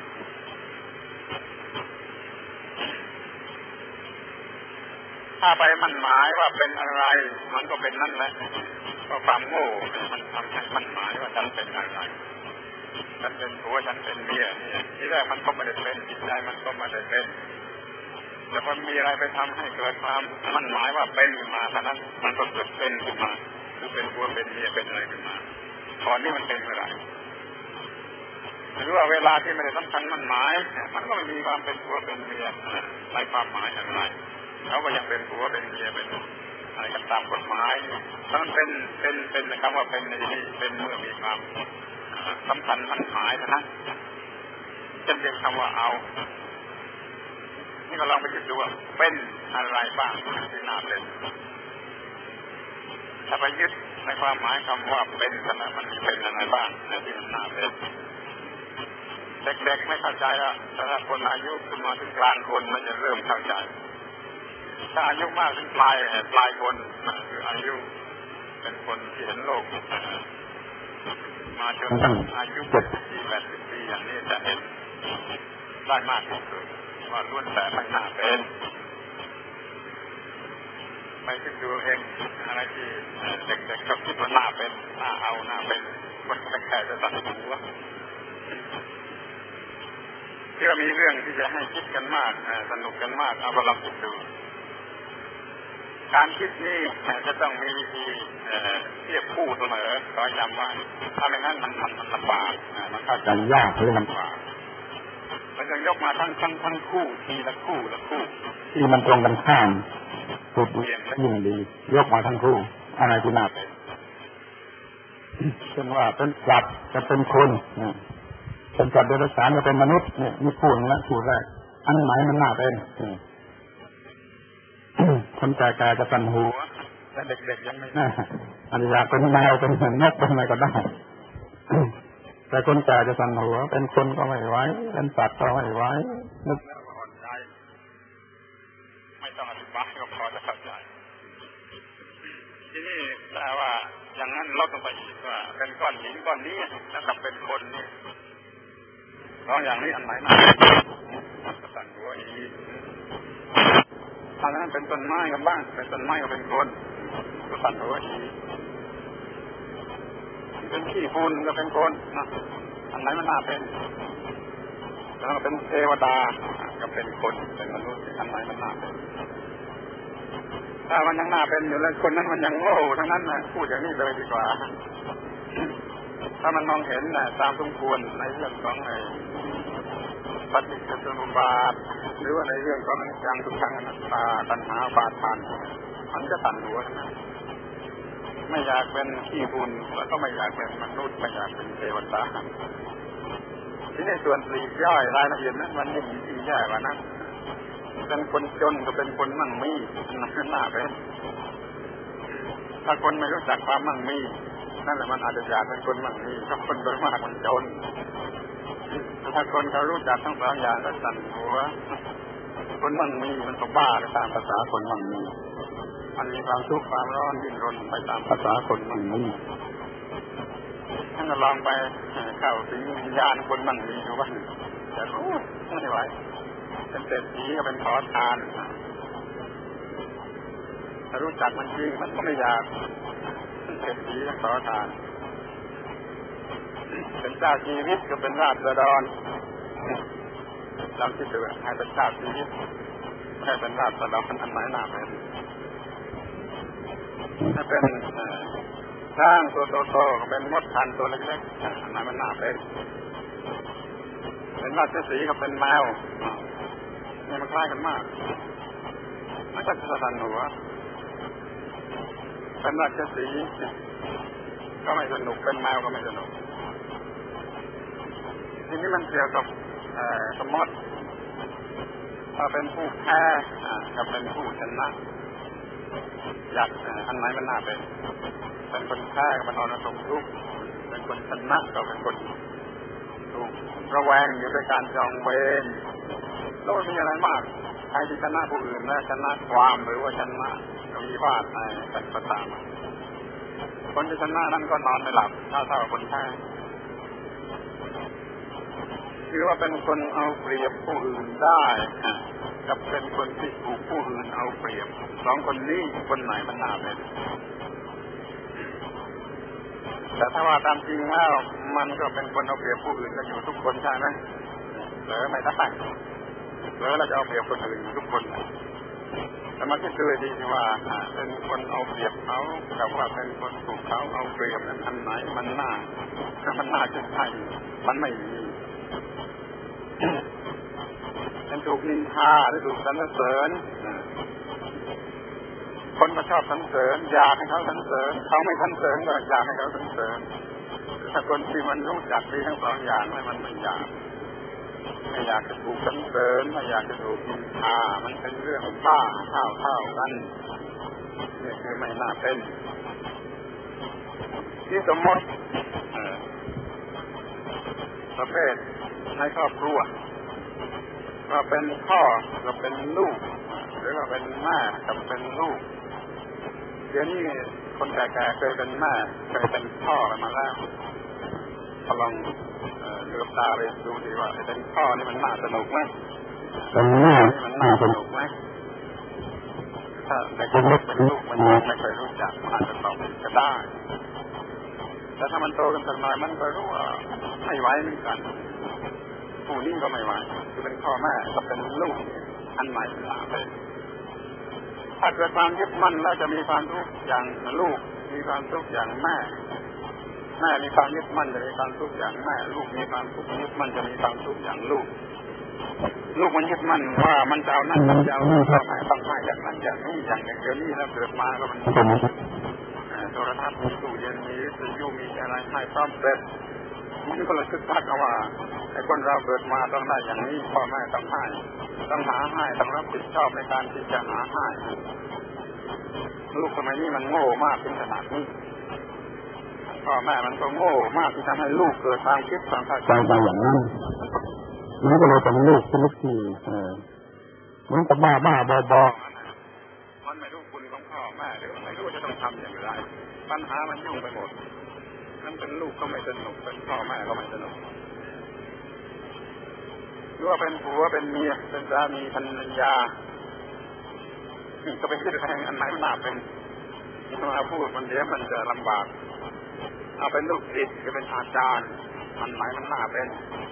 ถ้าไปมันหมายว่าเป็นอะไรมันก็เป็นนั่นแหละก็ความโง่มันทำให้มันหมายว่าฉันเป็นอะไรฉันเป็นผัวฉันเป็นเมียเนี่ยที่แรกมันก็ไม่ได้เป็นจิตใจมันก็ไม่ได้เป็นแต่พอมีอะไรไปทำให้เกิดความมันหมายว่าเป็นขึ้นมาเท่านั้นมันก็เกิดเป็นขึ้นมาคือเป็นผัวเป็นเมียเป็นอะไรขึ้นมาตอนนี้มันเป็นเมื่อไหร่หรือว่าเวลาที่ไม่ได้สำคัญมันหมายมันก็ไม่มีความเป็นผัวเป็นเมียในความหมายอะไรเขาก็ยังเป็นผัวเป็นเมียเป็นอะไรกันตามกฎหมายถ้ามันเป็นเป็นเป็นคำว่าเป็นในที่เป็นเมื่อมีความสำคัญมันหมายนะจะเป็นคำว่าเอานี่ก็ลองไปคิดดูว่าเป็นอะไรบ้างที่น่าเป็นถ้าไปยึดในความหมายคำว่าเป็นขณะมันเป็นอะไรบ้างที่มันน่าเป็นเด็กๆไม่เข้าใจแล้วแต่ถ้าคนอายุขึ้นมาถึงกลางคนมันจะเริ่มเข้าใจถ้าอายุมากถึงปลายปลายคนมันคืออายุเป็นคนที่เห็นโลกมาจนถึงอายุเจ็ดสิบปีแปดสิบปีอย่างนี้จะเห็นได้มากที่สุดว่าล้วนแต่ไม่น่าเป็นไปคิดดูเองอะไรที่เด็กๆเขาคิดว่าน่าเป็นน่าเอาน่าเป็นคนแก่ๆจะตัดหัวที่เรามีเรื่องที่จะให้คิดกันมากสนุกกันมากเอาไปลองคิดดูการคิดนี้จะต้องมีวิธีเทียบคู่เสมอขอจำว่าถ้าไม่งั้นมันมันลำบากมันเข้าใจยากหรือลำบากมันจะยกมาทั้งทั้งทั้งคู่ทีละคู่ละคู่ที่มันตรงกันข้ามพูดเรียนก็ยิ่งดียกมาทั้งคู่อะไรที่น่าเป็นเช่นว่าเป็นสัตว์จะเป็นคนเป็นสัตว์เดรัจฉานจะเป็นมนุษย์เนี่ยนี่คู่นี้ละคู่แรกอันไหนมันน่าเป็นคนแก่ๆจะสั่นหัวแต่เด็กๆยังไม่น่าอันนี้อยากเป็นแมวเป็นนกเป็นอะไรก็ได้แต่คนแก่จะสั่นหัวเป็นคนก็ไม่ไหวเป็นสัตว์ก็ไม่ไหวนึกแล้วก็อ่อนใจไม่ต้องอธิบายก็พอจะเข้าใจทีนี้แต่ว่าอย่างนั้นเราต้องไปคิดว่าเป็นก้อนหินก้อนนี้แล้วกับเป็นคนนี่สองอย่างนี้อันไหนน่าสั่นหัวอีกอันนั้นเป็นต้นไม้กับบ้านเป็นต้นไม้กับเป็นคนก็สั่นหัวอีกเป็นขี้ฝุ่นก็เป็นคนนะอันไหนมันน่าเป็นแล้วก็เป็นเทวดาก็เป็นคนเป็นมนุษย์อันไหนมันน่าเป็นถ้ามันยังน่าเป็นอยู่แล้วคนนั้นมันยังโง่ทั้งนั้นนะพูดอย่างนี้เลยดีกว่าถ้ามันมองเห็นนะตามสมควรในเรื่องของไอ้ปฏิจจสมุปบาทหรือว่าในเรื่องของอนิจจังทุกขังอนัตตาตัณหาอุปาทานมันจะตันหัวนะไม่อยากเป็นขี้ฝุ่นแล้วก็ไม่อยากเป็นมนุษย์ไม่อยากเป็นเทวดาทีนี้ส่วนปลีกย่อยรายละเอียดนั้นมันยิ่งยิ่งแย่กว่านั้นเป็นคนจนก็เป็นคนมั่งมีนั่นคือหน้าเป็นถ้าคนไม่รู้จักความมั่งมีนั่นแหละมันอาจจะอยากเป็นคนมั่งมีถ้าคนโดยมากมันจนถ้าคนเขารู้จักทั้งสองอย่างก็สั่นหัวคนมั่งมีมันก็บ้าไปตามภาษาคนมั่งมีมันมีความทุกข์ความร้อนดิ้นรนไปตามภาษาคนมั่งมีท่านก็ลองไปเข้าถึงวิญญาณคนมั่งมีดูว่าจะรู้ไม่ไหวเป็นเศรษฐีก็เป็นขอทานถ้ารู้จักมันจริงมันก็ไม่อยากเป็นเศรษฐีก็ขอทานเป็นเจ้าชีวิตก็เป็นราษฎรลองคิดดูให้เป็นเจ้าชีวิตให้เป็นราษฎรอันไหนน่าเป็นถ้าเป็นสร้างตัวโตๆก็เป็นมดพันตัวเล็กๆอันไหนมันน่าเป็นเป็นราชสีห์ก็เป็นแมวนี่มันคล้ายกันมากมันก็จะสั่นหัวเป็นราชสีห์ก็ไม่สนุกเป็นแมวก็ไม่สนุกทีนี้มันเกี่ยวกับสมมติถ้าเป็นผู้แพ้ก็เป็นผู้ชนะอยากอันไหนมันน่าเป็นเป็นคนแพ้กับมันเอาตรงทุกเป็นคนชนะก็เป็นคนถูกระแวงอยู่ด้วยการจองเวรแล้วมีอะไรมากใครที่ชนะผู้อื่นและชนะความหรือว่าชนะวิวาทในกันก็ตามคนที่ชนะนั้นก็นอนไม่หลับถ้าเท่าคนแพ้คือว่าเป็นคนเอาเปรียบผู้อื่นได้กับเป็นคนที่ถูกผู้อื่นเอาเปรียบสองคนนี้คนไหนมันน่าเป็นแต่ถ้าว่าตามจริงแล้วมันก็เป็นคนเอาเปรียบผู้อื่นกันอยู่ทุกคนใช่ไหมเหลือไม่ได้เหลือเราจะเอาเปรียบคนอื่นทุกคนแต่มันก็คือดีที่ว่าเป็นคนเอาเปรียบเขากับว่าเป็นคนถูกเขาเอาเปรียบนั้นอันไหนมันน่ามันน่าจะใช่มันไม่มีเป็นถูกนินทาหรือถูกสรรเสริญคนก็ชอบสรรเสริญอยากให้เขาสรรเสริญเขาไม่สรรเสริญก็อยากให้เขาสรรเสริญถ้าคนที่มันรู้จักดีทั้งสองอย่างแล้วมันไม่อยากไม่อยากจะถูกสรรเสริญไม่อยากจะถูกนินทามันเป็นเรื่องบ้าเท่าเท่ากันนี่คือไม่น่าเป็นที่สมมติประเภทในครอบครัวว่าเป็นพ่อกับเป็นลูกหรือว่าเป็นแม่กับเป็นลูกเดี๋ยวนี้คนแก่ๆเคยเป็นแม่เคยเป็นพ่อกันมาแล้วพอลองเลือกตาไปดูดีว่าเป็นพ่อนี่มันน่าสนุกไหมเป็นแม่นี่มันน่าสนุกไหมถ้าแต่คนเล็กเป็นลูกมันยังไม่เคยรู้จักมันอาจจะตอบก็ได้แต่ถ้ามันโตกันสักหน่อยมันก็รู้ว่าไม่ไหวเหมือนกันผู้นี้ก็ไม่ไหวคือเป็นพ่อแม่ก็เป็นลูกอันใหม่ลาไปถ้าเกิดความยึดมั่นแล้วจะมีความทุกข์อย่างลูกมีความทุกข์อย่างแม่แม่มีความยึดมั่นจะมีความทุกข์อย่างแม่ลูกมีความทุกข์ยึดมั่นจะมีความทุกข์อย่างลูกลูกมันยึดมั่นว่ามันจะเอานั่นมันจะเอานี่พ่อแม่ต้องให้อย่างนั้นอย่างนี้อย่างเดี๋ยวนี้แล้วเกิดมาก็มันโทรทัศน์มีตู้เย็นมีวิทยุมีอะไรให้พร้อมเสร็จมันก็เลยคึกคักว่าไอ้คนเราเกิดมาต้องได้อย่างนี้พ่อแม่ต้องให้ต้องหาให้ต้องรับผิดชอบในการที่จะหาให้ลูกสมัยนี้มันโง่มากถึงขนาดนี้พ่อแม่มันก็โง่มากที่ทำให้ลูกเกิดความคิดความเข้าใจไปอย่างนั้นมันก็เลยเป็นลูกชนิดที่เหมือนกับบ้าบ้าบอบอมันไม่รู้คุณของพ่อแม่หรือไม่รู้จะต้องทำอย่างไรปัญหามันยุ่งไปหมดนั่นเป็นลูกก็ไม่สนุกเป็นพ่อแม่ก็ไม่สนุกหรือว่าเป็นผัวเป็นเมียเป็นสามีภรรยาก็เป็นที่แทงอันไหนมันน่าเป็นมาพูดมันเดี๋ยวมันจะลำบากเอาเป็นลูกศิษย์ก็เป็นอาจารย์อันไหนมันน่าเป็น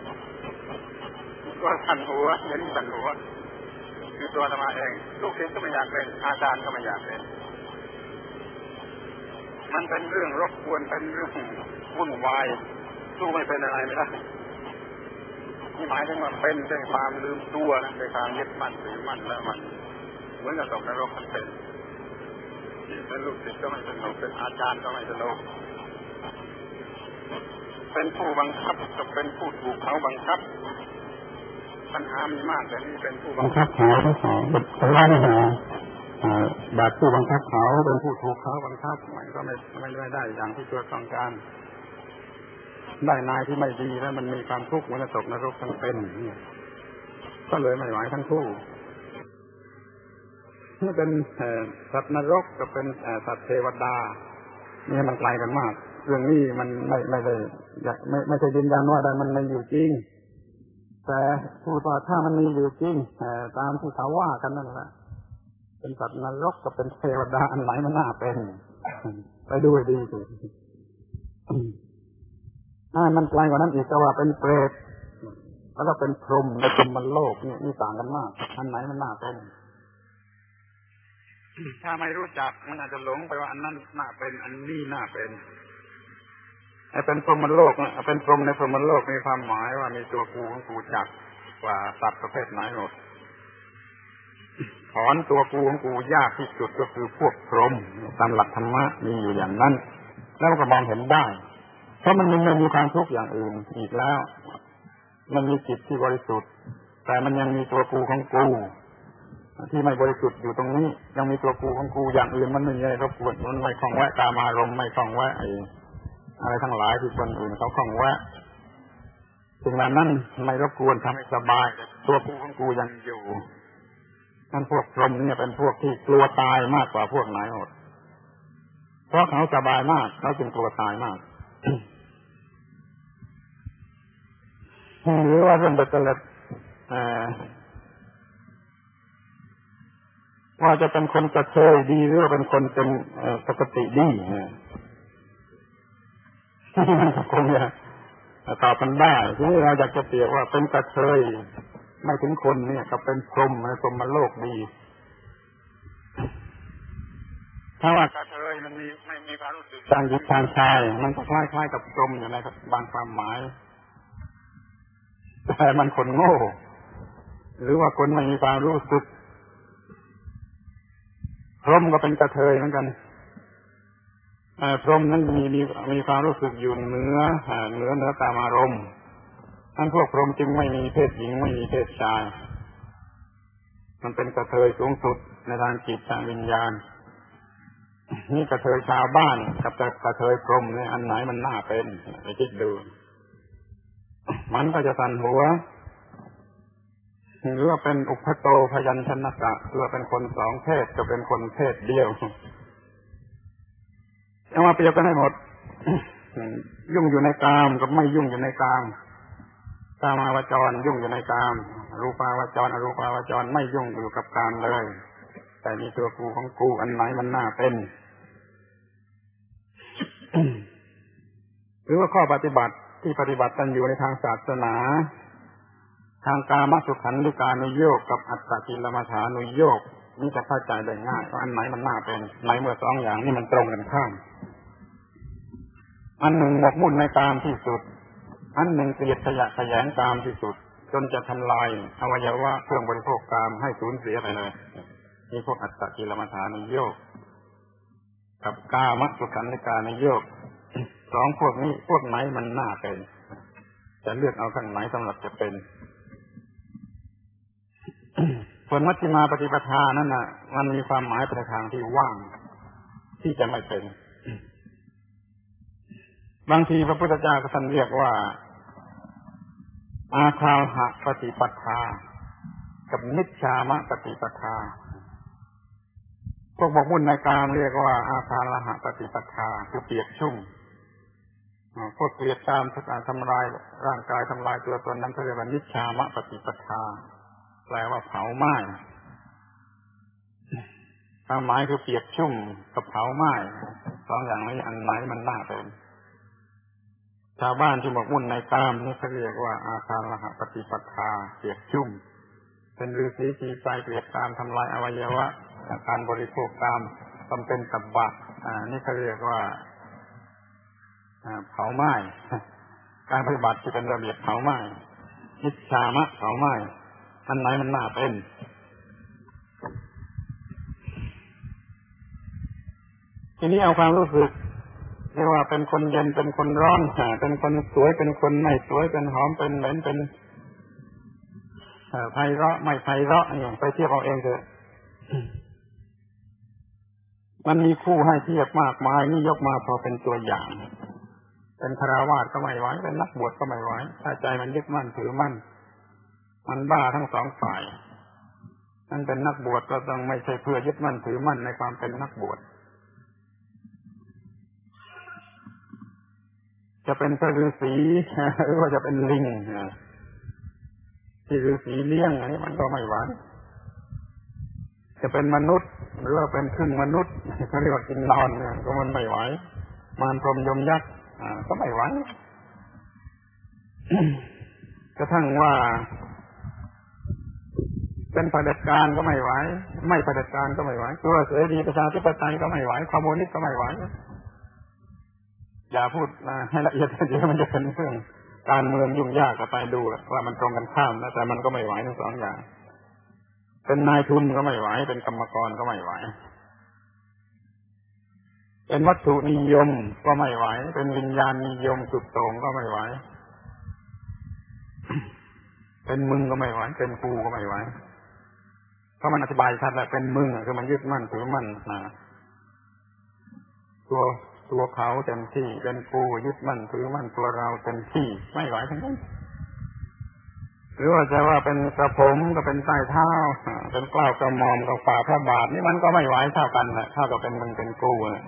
ก็สั่นหัวเย็นสั่นหัวคือตัวธรรมะเองลูกศิษย์ก็ไม่อยากเป็นอาจารย์ก็ไม่อยากเป็นมันเป็นเรื่องรบกวนเป็นเรื่องวุ่นวายสู้ไม่เป็นอะไรไม่ได้นี่หมายถึงว่าเป็นด้วยความลืมตัวนะด้วยความยึดมั่นถือมั่นแล้วมันเหมือนกับตกนรกมันเป็นเป็นลูกศิษย์ก็ไม่สนุกเป็นอาจารย์ก็ไม่สนุกเป็นผู้บังคับกับเป็นผู้ถูกเขาบังคับปัญหามีมากแต่นี่เป็นผู้บังคับเขาทั้งสองเป็นร้านอาหารแบบผู้บังคับเขาเป็นผู้ถูกเขาบังคับมันก็ไม่ไม่ได้ได้อย่างที่ตัวต้องการได้นายที่ไม่ดีแล้วมันมีความทุกข์มันจะตกนรกทั้งเป็นนี่ก็เลยไม่ไหวทั้งคู่นี่เป็นสัตว์นรกกับเป็นสัตว์เทวดานี่มันไกลกันมากเรื่องนี้มันไม่ไม่ได้ไม่ไม่ใช่ยืนยันว่าได้มันไม่อยู่จริงแต่พูดว่าถ้ามันมีอยู่จริงตามที่เขาว่ากันนั่นแหละเป็นสัตว์นรกกับเป็นเทวดาอันไหนมันน่าเป็นไปดูให้ดีสิอ่ามันไกลกว่านั้นอีกก็ว่าเป็นเปรตแล้วก็เป็นพรหมในพรหมโลกนี่นี่ต่างกันมากอันไหนมันน่าเป็นถ้าไม่รู้จักมันอาจจะหลงไปว่าอันนั้นน่าเป็นอันนี้น่าเป็นไอ้เป็นพรหมโลกนะเป็นพรหมในพรหมโลกมีความหมายว่ามีตัวกูของกูจักกว่าสัตว์ประเภทไหนหมดถอนตัวกูของกูยากที่สุดก็คือพวกพรหมตามหลักธรรมะมีอยู่อย่างนั้นแล้วมันก็มองเห็นได้เพราะมันไม่มีความทุกข์อย่างอื่นอีกแล้วมันมีจิตที่บริสุทธิ์แต่มันยังมีตัวกูของกูที่ไม่บริสุทธิ์อยู่ตรงนี้ยังมีตัวกูของกูอย่างอื่นมันไม่มีอะไรรบกวนมันไม่คล้องแวะกามารมณ์ไม่คล้องแวะไอ้อะไรทั้งหลายที่คนอื่นเขาคล้องแวะสิ่งเหล่านั้นไม่รบกวนทำให้สบายตัวกูของกูยังอยู่นั่นพวกพรหมเนี่ยเป็นพวกที่กลัวตายมากกว่าพวกไหนหมดเพราะเขาสบายมากเขาจึงกลัวตายมาก หรือว่าเรื่องเบ็ดเสร็จว่าจะเป็นคนกระเทยดีหรือว่าเป็นคนเป็นปกติดีคงจะตอบกันได้ทีนี้เราอยากจะเปรียบว่าเป็นกระเทยไม่ถึงคนเนี่ยก็เป็นพรหมพรหมโลกดีถ้าว่ากระเทยมันมีไม่มีความรู้สึกทางหญิงทางชายมันก็คล้ายๆกับพรหมอยู่ในบางความหมายแต่มันคนโง่หรือว่าคนไม่มีความรู้สึกพรหมก็เป็นกระเทยเหมือนกันพรหมนั้นมีมีมีความรู้สึกอยู่เหนือเหนือเหนือกามอารมณ์นั่นพวกพรหมจึงไม่มีเพศหญิงไม่มีเพศชายมันเป็นกระเทยสูงสุดในทางจิตทางวิญญาณนี่กระเทยชาวบ้านกับกระเทยพรหมเนี่ยอันไหนมันน่าเป็นไปคิดดูมันก็จะสั่นหัวหรือว่าเป็นอุปโตพยัญชนะกะหรือว่าเป็นคนสองเพศก็เป็นคนเพศเดียวเอามาเปรียบกันให้หมด ยุ่งอยู่ในกามกับไม่ยุ่งอยู่ในกามกามาวจรยุ่งอยู่ในกามรูปาวจรอรูปาวจรไม่ยุ่งอยู่กับกามเลยแต่มีตัวกูของกูอันไหนมันน่าเป็น หรือว่าข้อปฏิบัติที่ปฏิบัติกันอยู่ในทางศาสนาทางกามสุขันธิกานุโยคกับอัตตกิลมัฏฐานุโยคนี่จะเข้าใจได้ง่ายว่าอันไหนมันน่าเป็นไหนเมื่อสองอย่างนี้มันตรงกันข้ามอันหนึ่งหมกมุ่นในกามที่สุดอันหนึ่งเกลียดขยะแขยงกามที่สุดจนจะทำลายอวัยวะเครื่องบริโภคกามให้สูญเสียไปเลยนี่พวกอัตตกิลมัฏฐานุโยคกับกามสุขันธิกานุโยคสองพวกนี้พวกไหนมันน่าเป็นจะเลือกเอาข้างไหนสำหรับจะเป็นส่วนมัชฌิมาปฏิปทานั้นน่ะมันมีความหมายไปทางที่ว่างที่จะไม่เป็นบางทีพระพุทธเจ้าก็ท่านเรียกว่าอาคาหะปฏิปทากับนิจฉามะปฏิปทาพวกหมกมุ่นในกามเรียกว่าอาคาหะปฏิปทาคือเปียกชุ่มพวกเกลียดกามทำลายร่างกายทำลายตัวตนนั้นเขาเรียกว่านิจฉามะปฏิปทาแปลว่าเผาไหม้ความหมายคือเปียกชุ่มกับเผาไหม้สองอย่างนี้อันไหนมันน่าเป็นชาวบ้านที่หมกมุ่นในกามนี่เขาเรียกว่าอาคาระหะปฏิปทาเปียกชุ่มเป็นฤาษีชีไพรเกลียดกามทำลายอวัยวะการบริโภคกามทำเป็นตับบะอ่านี่เขาเรียกว่าเผาไหม้การปฏิบัติที่เป็นระเบียบเผาไหม้นิจฉามะเผาไหม้อันไหนมันน่าเป็นทีนี้เอาความรู้สึกเรียกว่าเป็นคนเย็นเป็นคนร้อนเป็นคนสวยเป็นคนไม่สวยเป็นหอมเป็นเหม็นเป็นไพเราะไม่ไพเราะนี่ไปเทียบเอาเองเถอะมันมีคู่ให้เทียบมากมายนี่ยกมาพอเป็นตัวอย่างเป็นฆราวาสก็ไม่ไหวเป็นนักบวชก็ไม่ไหวถ้าใจมันยึดมั่นถือมั่นมันบ้าทั้งสองฝ่ายนั่นเป็นนักบวชก็ต้องไม่ใช่เพื่อยึดมั่นถือมั่นในความเป็นนักบวชจะเป็นพระฤาษีหรือว่าจะเป็นลิงที่ฤาษีเลี้ยงอันนี้มันก็ไม่ไหวจะเป็นมนุษย์หรือว่าเป็นครึ่งมนุษย์เขาเรียกว่ากินนอนเนี่ยก็มันไม่ไหวมารพรหมยมยักษ์ก็ไม่ไหวกระทั่งว่าเป็นเผด็จการก็ไม่ไหวไม่เผด็จการก็ไม่ไหวตัวเสรีประชาธิปไตยก็ไม่ไหวคอมมิวนิสต์ก็ไม่ไหวอย่าพูดให้ละเอียดเดี๋ยวมันจะเป็นเรื่องการเมืองยุ่งยากก็ไปดูว่ามันตรงกันข้ามนะแต่มันก็ไม่ไหวทั้งสองอย่างเป็นนายทุนก็ไม่ไหวเป็นกรรมกรก็ไม่ไหวเป็นวัตถุนิยมก็ไม่ไหวเป็นวิญญาณนิยมสุดโต่งก็ไม่ไหวเป็นมึงก็ไม่ไหวเป็นกูก็ไม่ไหวเพราะมันอธิบายชัดแล้วเป็นมึงคือมันยึดมั่นถือมั่นนะตัวตัวเขาเต็มที่เป็นกูยึดมั่นถือมั่นตัวเราเต็มที่ไม่ไหวทั้งนั้นหรือว่าจะว่าเป็นกระผมก็เป็นใต้เท้าเป็นกล้าวกระหม่อมกับฝ่าพระบาทนี่มันก็ไม่ไหวเท่ากันแหละเท่ากับเป็นมึงเป็นกูนะ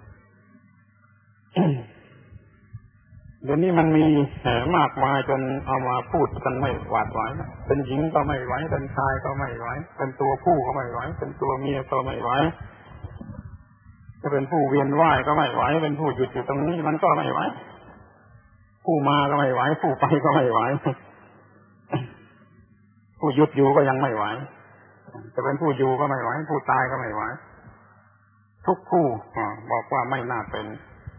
เดี๋ยวนี้มันมีมากมายจนเอามาพูดกันไม่หวาดไหวเป็นหญิงก็ไม่ไหวเป็นชายก็ไม่ไหวเป็นตัวผู้ก็ไม่ไหวเป็นตัวเมียก็ไม่ไหวจะเป็นผู้เวียนว่ายก็ไม่ไหวเป็นผู้หยุดอยู่ตรงนี้มันก็ไม่ไหวผู้มาก็ไม่ไหวผู้ไปก็ไม่ไหวผู้หยุดอยู่ก็ยังไม่ไหวจะเป็นผู้อยู่ก็ไม่ไหวผู้ตายก็ไม่ไหวทุกคู่บอกว่าไม่น่าเป็น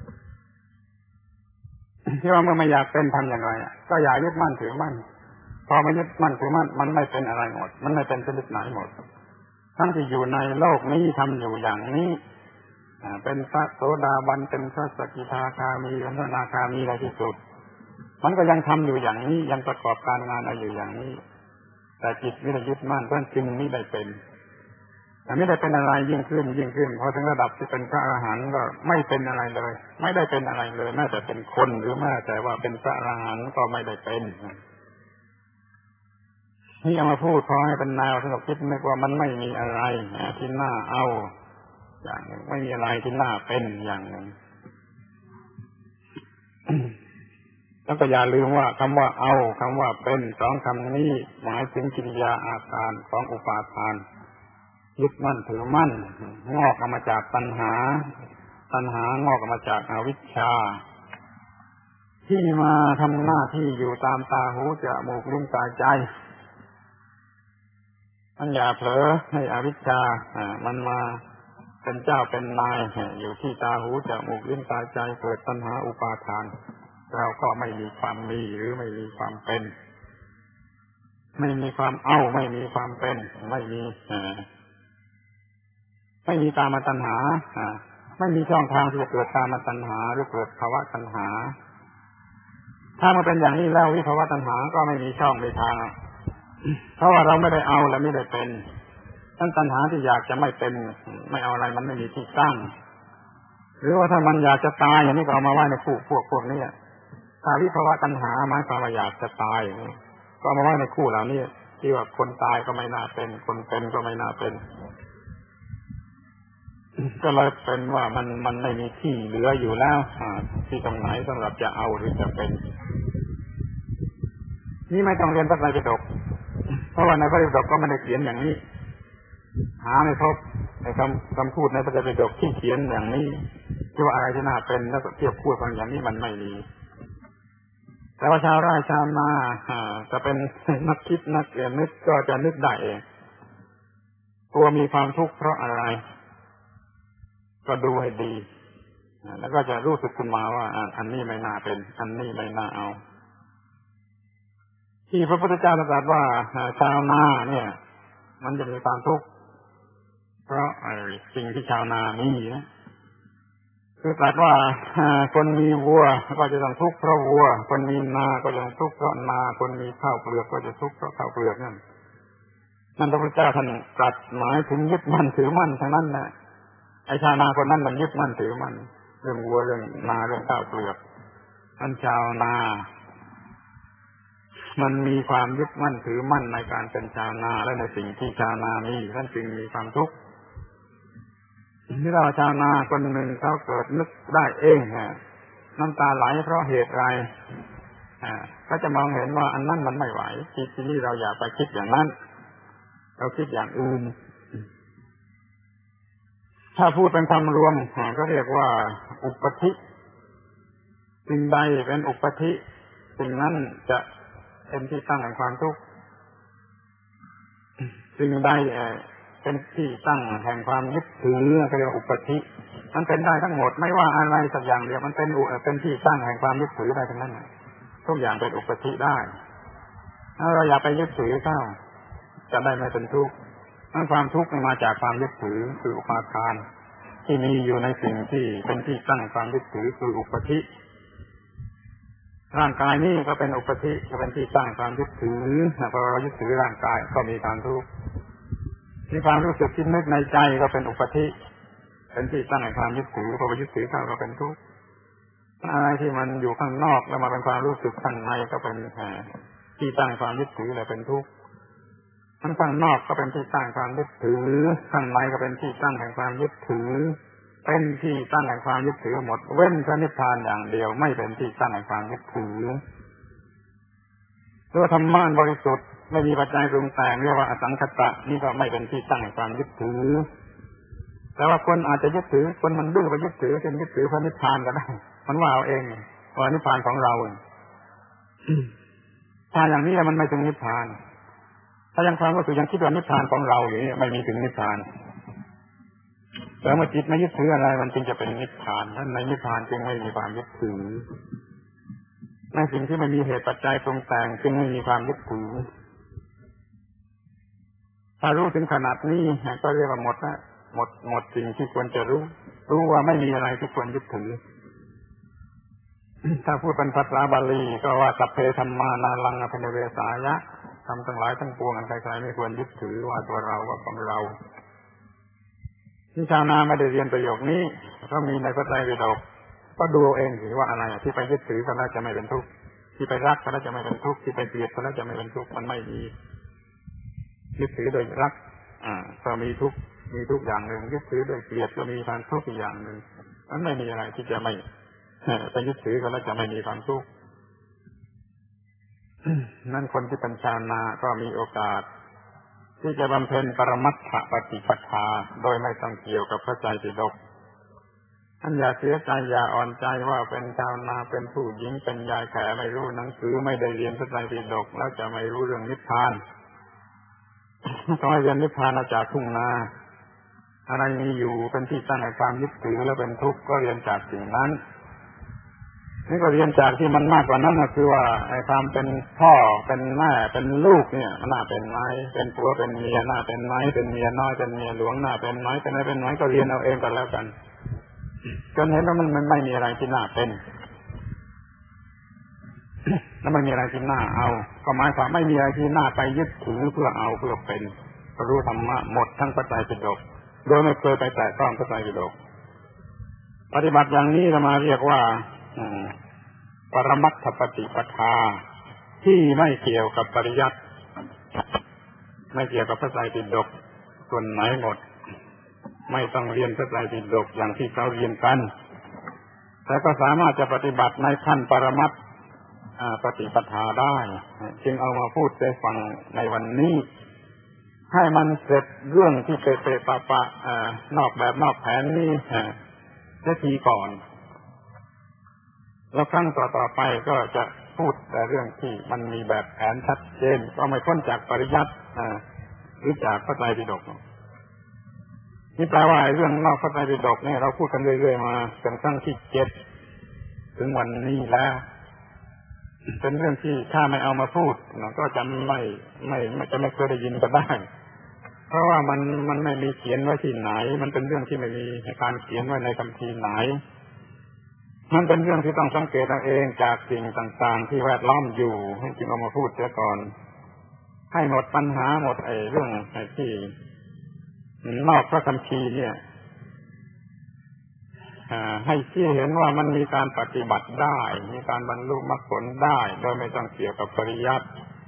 ที่ว่าเมื่อไม่อยากเป็นทำอย่างไรก็อย่ายึดมั่นถือมั่นพอไม่ยึดมั่นถือมั่นมันไม่เป็นอะไรหมดมันไม่เป็นชนิดไหนหมดทั้งที่อยู่ในโลกนี้ทำอยู่อย่างนี้เป็นพระโสดาบันเป็นพระสกิทาคามีเป็นพระอนาคามีอะไรที่สุดมันก็ยังทำอยู่อย่างนี้ยังประกอบการงานอะไรอยู่อย่างนี้แต่จิตไม่ได้ยึดมั่นเพราะจึงไม่ได้เป็นแต่ไม่ได้เป็นอะไรยิ่งขึ้นยิ่งขึ้นพอถึงระดับที่เป็นพระอรหันต์ก็ไม่เป็นอะไรเลยไม่ได้เป็นอะไรเลยแม้แต่เป็นคนหรือแม้แต่ว่าเป็นพระอรหันต์ก็ไม่ได้เป็นนี่เอามาพูดพอให้เป็นแนวสำหรับคิดนึกว่ามันไม่มีอะไรที่น่าเอาอย่างหนึ่งไม่มีอะไรที่น่าเป็นอย่างหนึ่ง แล้วก็อย่าลืมว่าคำว่าเอาคำว่าเป็นสองคำนี้หมายถึงกิริยาอาการของอุปาทานยึดมั่นถือมั่นงอกออกมาจากตัณหาตัณหางอกออกมาจากอวิชชาที่มาทำหน้าที่อยู่ตามตาหูจมูกลิ้นกายใจมันอย่าเผลอให้อวิชชามันมาเป็นเจ้าเป็นนายอยู่ที่ตาหูจมูกลิ้นกายใจเกิดตัณหาอุปาทานเราก็ไม่มีความมีหรือไม่มีความเป็นไม่มีความเอาไม่มีความเป็นไม่มีไม่มีกามตัณหาไม่มีช่องทางที่จะเกิดกามตัณหาหรือเกิดภวะตัณหาถ้ามันเป็นอย่างนี้แล้ววิภวะตัณหาก็ไม่มีช่องในทางเพราะว่าเราไม่ได้เอาและไม่ได้เป็นทั้งตัณหาที่อยากจะไม่เป็นไม่เอาอะไรมันไม่มีที่ตั้งหรือว่าถ้ามันอยากจะตายอย่างนี้ก็เอามาไว้ในคู่พวกพวกนี้ถ้าวิภวะตัณหาหมายความว่าอยากจะตายก็เอามาไว้ในคู่เหล่านี้ที่ว่าคนตายก็ไม่น่าเป็นคนเป็นก็ไม่น่าเป็นก็เลยเป็นว่ามันมันไม่มีที่เหลืออยู่แล้วที่ตรงไหนสำหรับจะเอาหรือจะเป็นนี่ไม่ต้องเรียนพระไตรปิฎกเพราะว่าในพระไตรปิฎกก็ไม่ได้เขียนอย่างนี้หาไม่พบในคำคำพูดในพระไตรปิฎกที่เขียนอย่างนี้ที่ว่าอะไรที่น่าเป็นแล้วก็เทียบคู่กันอย่างนี้มันไม่มีแต่ว่าชาวไร่ชาวนาจะเป็นนักคิดนักเรียนนึกก็จะนึกได้เองตัวมีความทุกข์เพราะอะไรก็ดูให้ดีแล้วก็จะรู้สึกขึ้นมาว่าอันนี้ไม่น่าเป็นอันนี้ไม่น่าเอาที่พระพุทธเจ้าตรัสว่าชาวนาเนี่ยมันจะมีความทุกข์เพราะไอ้สิ่งที่ชาวนามีนะคือตรัสว่าคนมีวัวก็จะต้องทุกข์เพราะวัวคนมีนาก็จะต้องทุกข์เพราะนาคนมีข้าวเปลือกก็จะทุกข์เพราะข้าวเปลือกนั่นนั่นพระพุทธเจ้าท่านตรัสหมายถึงยึดมั่นถือมั่นทั้งนั้นแหละไอ้ชาวนาคนนั้นมันยึดมั่นถือมั่นเรื่องวัวเรื่องนาเรื่องข้าวเปลือกท่านชาวนามันมีความยึดมั่นถือมั่นในการเป็นชาวนาและในสิ่งที่ชาวนามีท่านจึงมีความทุกข์ที่เราชาวนาคนหนึ่งเขาเกิดนึกได้เองน้ำตาไหลเพราะเหตุไรเขาจะมองเห็นว่าอันนั้นมันไม่ไหวทีนี้เราอย่าไปคิดอย่างนั้นเราคิดอย่างอื่นถ้าพูดเป็นคำรวมก็เรียกว่าอุปธิสิ่งใดเป็นอุปธิสิ่งนั้นจะเป็นที่ตั้งแห่งความทุกข์สิ่งใดเป็นที่ตั้งแห่งความยึดถือก็เรียกว่าอุปธิมันเป็นได้ทั้งหมดไม่ว่าอะไรสักอย่างเดียวมันเป็นเป็นที่ตั้งแห่งความยึดถือได้ทั้งนั้นทุกอย่างเป็นอุปธิได้ถ้าเราอย่าไปยึดถือเข้าจะได้ไม่เป็นทุกข์นั่นความทุกข์มาจากความยึดถือคืออุปาทานที่มีอยู่ในสิ่งที่เป็นที่ตั้งความยึดถือคืออุปธิร่างกายนี้ก็เป็นอุปธิก็เป็นที่ตั้งความยึดถือพอเรายึดถือร่างกายก็มีความทุกข์ที่ความรู้สึกคิดนึกในใจก็เป็นอุปธิเป็นที่ตั้งแห่งความยึดถือพอไปยึดถือเข้าก็เป็นทุกข์อะไรที่มันอยู่ข้างนอกแล้วมาเป็นความรู้สึกข้างในก็เป็นที่ตั้งความยึดถือเลยเป็นทุกข์ทั้งข้างนอกก็เป็นที่ตั้งความยึดถือข้างในก็เป็นที่ตั้งแห่งความยึดถือเป็นที่ตั้งแห่งความยึดถือหมดเว้นพระนิพพานอย่างเดียวไม่เป็นที่ตั้งแห่งความยึดถือตัวธรรมะบริสุทธิ์ไม่มีปัจจัยปรุงแต่งเรียกว่าอสังขตะนี่ก็ไม่เป็นที่ตั้งแห่งความยึดถือแต่ว่าคนอาจจะยึดถือคนมันดื้อไปยึดถือเป็นยึดถือพระนิพพานก็ได้มันว่าเอาเองว่านิพพานของเราถ้าอย่างนี้มันไม่ถึงนิพพานถ้ายังความรู้สึกยังคิดว่านิพพานของเราอย่างนี้ไม่มีถึงนิพพานแต่เมื่อจิตไม่ยึดถืออะไรมันจึงจะเป็นนิพพานท่านในนิพพานจึงไม่มีความยึดถือในสิ่งที่ไม่มีเหตุปัจจัยปรุงแต่งจึงไม่มีความยึดถือถ้ารู้ถึงขนาดนี้ก็เรียกว่าหมดนะหมดหมดสิ่งที่ควรจะรู้รู้ว่าไม่มีอะไรที่ควรยึดถือถ้าพูดเป็นภาษาบาลีก็ว่าสัพเพธัมมานาลังอภินิเวสายะทำทั้งหลายทั้งปวงอันใครๆไม่ควรยึดถือว่าตัวเราว่าของเราที่ชาวนาไม่ได้เรียนประโยคนี้ก็มีในพระไตรปิฎกก็ดูเองสิว่าอะไรที่ไปยึดถือก็น่าจะไม่เป็นทุกข์ที่ไปรักก็น่าจะไม่เป็นทุกข์ที่ไปเกลียดก็น่าจะไม่เป็นทุกข์มันไม่มียึดถือโดยรักอ่าก็มีทุกข์มีทุกอย่างหนึ่งยึดถือโดยเกลียดก็มีความทุกข์อีกอย่างหนึ่งมันไม่มีอะไรที่จะไม่ไปยึดถือก็น่าจะไม่มีความทุกข์นั่นคนที่เป็นชาวนาก็มีโอกาสที่จะบำเพ็ญปรมัตถปฏิปทาโดยไม่ต้องเกี่ยวกับพระไตรปิฎกท่านอย่าเสียใจอย่าอ่อนใจว่าเป็นชาวนาเป็นผู้หญิงเป็นยายแก่ไม่รู้หนังสือไม่ได้เรียนพระไตรปิฎกแล้วจะไม่รู้เรื่องนิพพานต้องให้เรียนนิพพานมาจากทุ่งนาอะไรมีอยู่เป็นที่ตั้งแห่งความยึดถือและเป็นทุกข์ก็เรียนจากสิ่งนั้นนี่ก็เรียนจากที่มันมากกว่านั้นก็คือว่าไอ้ความเป็นพ่อเป็นแม่เป็นลูกเนี่ยมันน่าเป็นไหมเป็นผัวเป็นเมียน่าเป็นไหมเป็นเมียน้อยเป็นเมียหลวงน่าเป็นไหมเป็นอะไรเป็นไหมก็เรียนเอาเองกันแล้วกันจนเห็นว่ามันมันไม่มีอะไรที่น่าเป็นแล้วไม่มีอะไรที่น่าเอาก็หมายความไม่มีอะไรที่น่าไปยึดถือเพื่อเอาเพื่อเป็นรู้ธรรมะหมดทั้งพระไตรปิฎกโดยไม่เคยไปแตะต้องพระไตรปิฎกปฏิบัติอย่างนี้เรามาเรียกว่าปรมัตถปฏิปทาที่ไม่เกี่ยวกับปริยัติไม่เกี่ยวกับพระไตรปิฎกส่วนไหนหมดไม่ต้องเรียนพระไตรปิฎกอย่างที่เขาเรียนกันแต่ก็สามารถจะปฏิบัติในขั้นปรมัตถปฏิปทาได้จึงเอามาพูดให้ฟังในวันนี้ให้มันเสร็จเรื่องที่เปะๆปะๆนอกแบบนอกแผนนี้เสียทีก่อนแล้วครั้งต่อๆไปก็จะพูดแต่เรื่องที่มันมีแบบแผนชัดเจนก็ไม่พ้นจากปริยัติหรือจากพระไตรปิฎกนี่แปลว่าเรื่องนอกพระไตรปิฎกเนี่ยเราพูดกันเรื่อยๆมาเป็นครั้งที่เจ็ดถึงวันนี้แล้วเป็นเรื่องที่ถ้าไม่เอามาพูดก็จะไม่ไม่จะไม่เคยได้ยินก็ได้เพราะว่ามันมันไม่มีเขียนไว้ที่ไหนมันเป็นเรื่องที่ไม่มีการเขียนไว้ในคัมภีร์ไหนมันเป็นเรื่องที่ต้องสังเกตเอาเองจากสิ่งต่างๆที่แวดล้อมอยู่ให้จึงเอามาพูดเสียก่อนให้หมดปัญหาหมดไอ้เรื่องไอ้ที่นอกพระคัมภีร์เนี่ยให้ชี้เห็นว่ามันมีการปฏิบัติได้มีการบรรลุมรรคผลได้โดยไม่ต้องเกี่ยวกับปริยัติ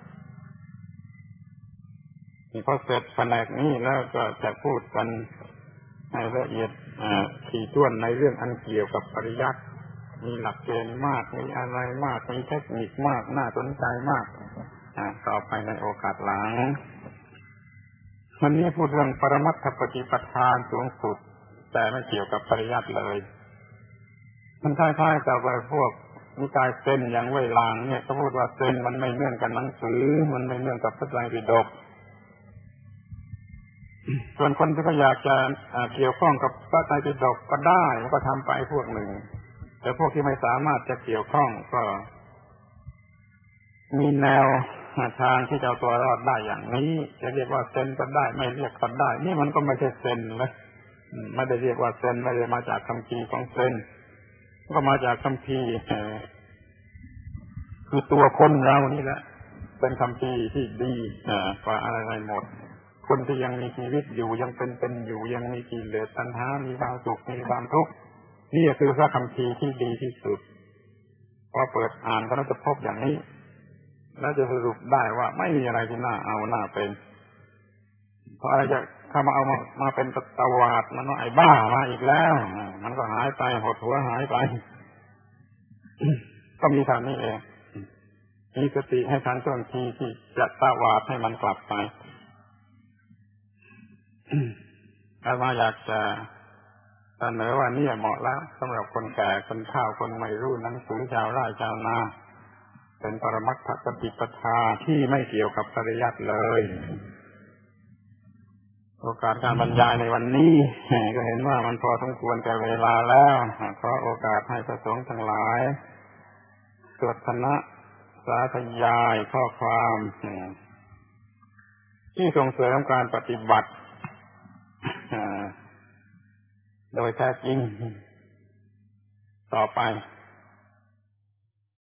พอเสร็จแผนกนี้แล้วก็จะพูดกันให้ละเอียดถี่ถ้วนในเรื่องอันเกี่ยวกับปริยัติมีหลักเกณฑ์มากมีอะไรมากมีเทคนิคมากน่าสนใจมากต่อไปในโอกาสหลังวันนี้พูดเรื่องปรมัตถปฏิปทาสูงสุดแต่ไม่เกี่ยวกับปริยัติเลยมันคล้ายๆกับพวกนิกายเซนอย่างเว่ยหลางเนี่ยเขาพูดว่าเซนมันไม่เนื่องกับหนังสือมันไม่เนื่องกับพระไตรปิฎกส่วนคนที่เขาอยากจะเกี่ยวข้องกับพระไตรปิฎกก็ได้ก็ทำไปพวกหนึ่งแต่พวกที่ไม่สามารถจะเกี่ยวข้องก็มีแนวทางที่จะเอาตัวรอดได้อย่างนี้จะเรียกว่าเซนก็ได้ไม่เรียกก็ได้นี่มันก็ไม่ใช่เซนเลยไม่ได้เรียกว่าเซนไม่ได้มาจากคัมภีร์ของเซนก็มาจากคัมภีร์คือตัวคนเรานี่แหละเป็นคัมภีร์ที่ดีกว่าอะไรๆหมดคคนที่ยังมีชีวิตอยู่ยังเป็นเป็นอยู่ยังมีกิเลสตัณหามีความสุขมีความทุกข์นี่คือพระคัมภีร์ที่ดีที่สุดพอเปิดอ่านก็จะพบอย่างนี้แล้วจะสรุปได้ว่าไม่มีอะไรที่น่าเอาน่าเป็นเพราะอะไรจะถ้ามาเอามามาเป็นตวาดมันว่าไอ้บ้ามาอีกแล้วมันก็หายไปหดหัวหายไป ก็มีทางนี้เองมีสติให้ทันท่วงทีที่จะตวาดให้มันกลับไป อาตมาอยากจะเสนอว่านี่เหมาะแล้วสำหรับคนแก่คนเฒ่าคนไม่รู้หนังสือชาวไร่ชาวนาเป็นปรมัตถปฏิปทาที่ไม่เกี่ยวกับปริยัติเลยโอกาสการบรรยายในวันนี้ก็เห็นว่ามันพอสมควรแก่เวลาแล้วขอโอกาสให้พระสงฆ์ทั้งหลายสวดธนะสาธยายข้อความที่ส่งเสริมการปฏิบัติโดยแท้จริงต่อไป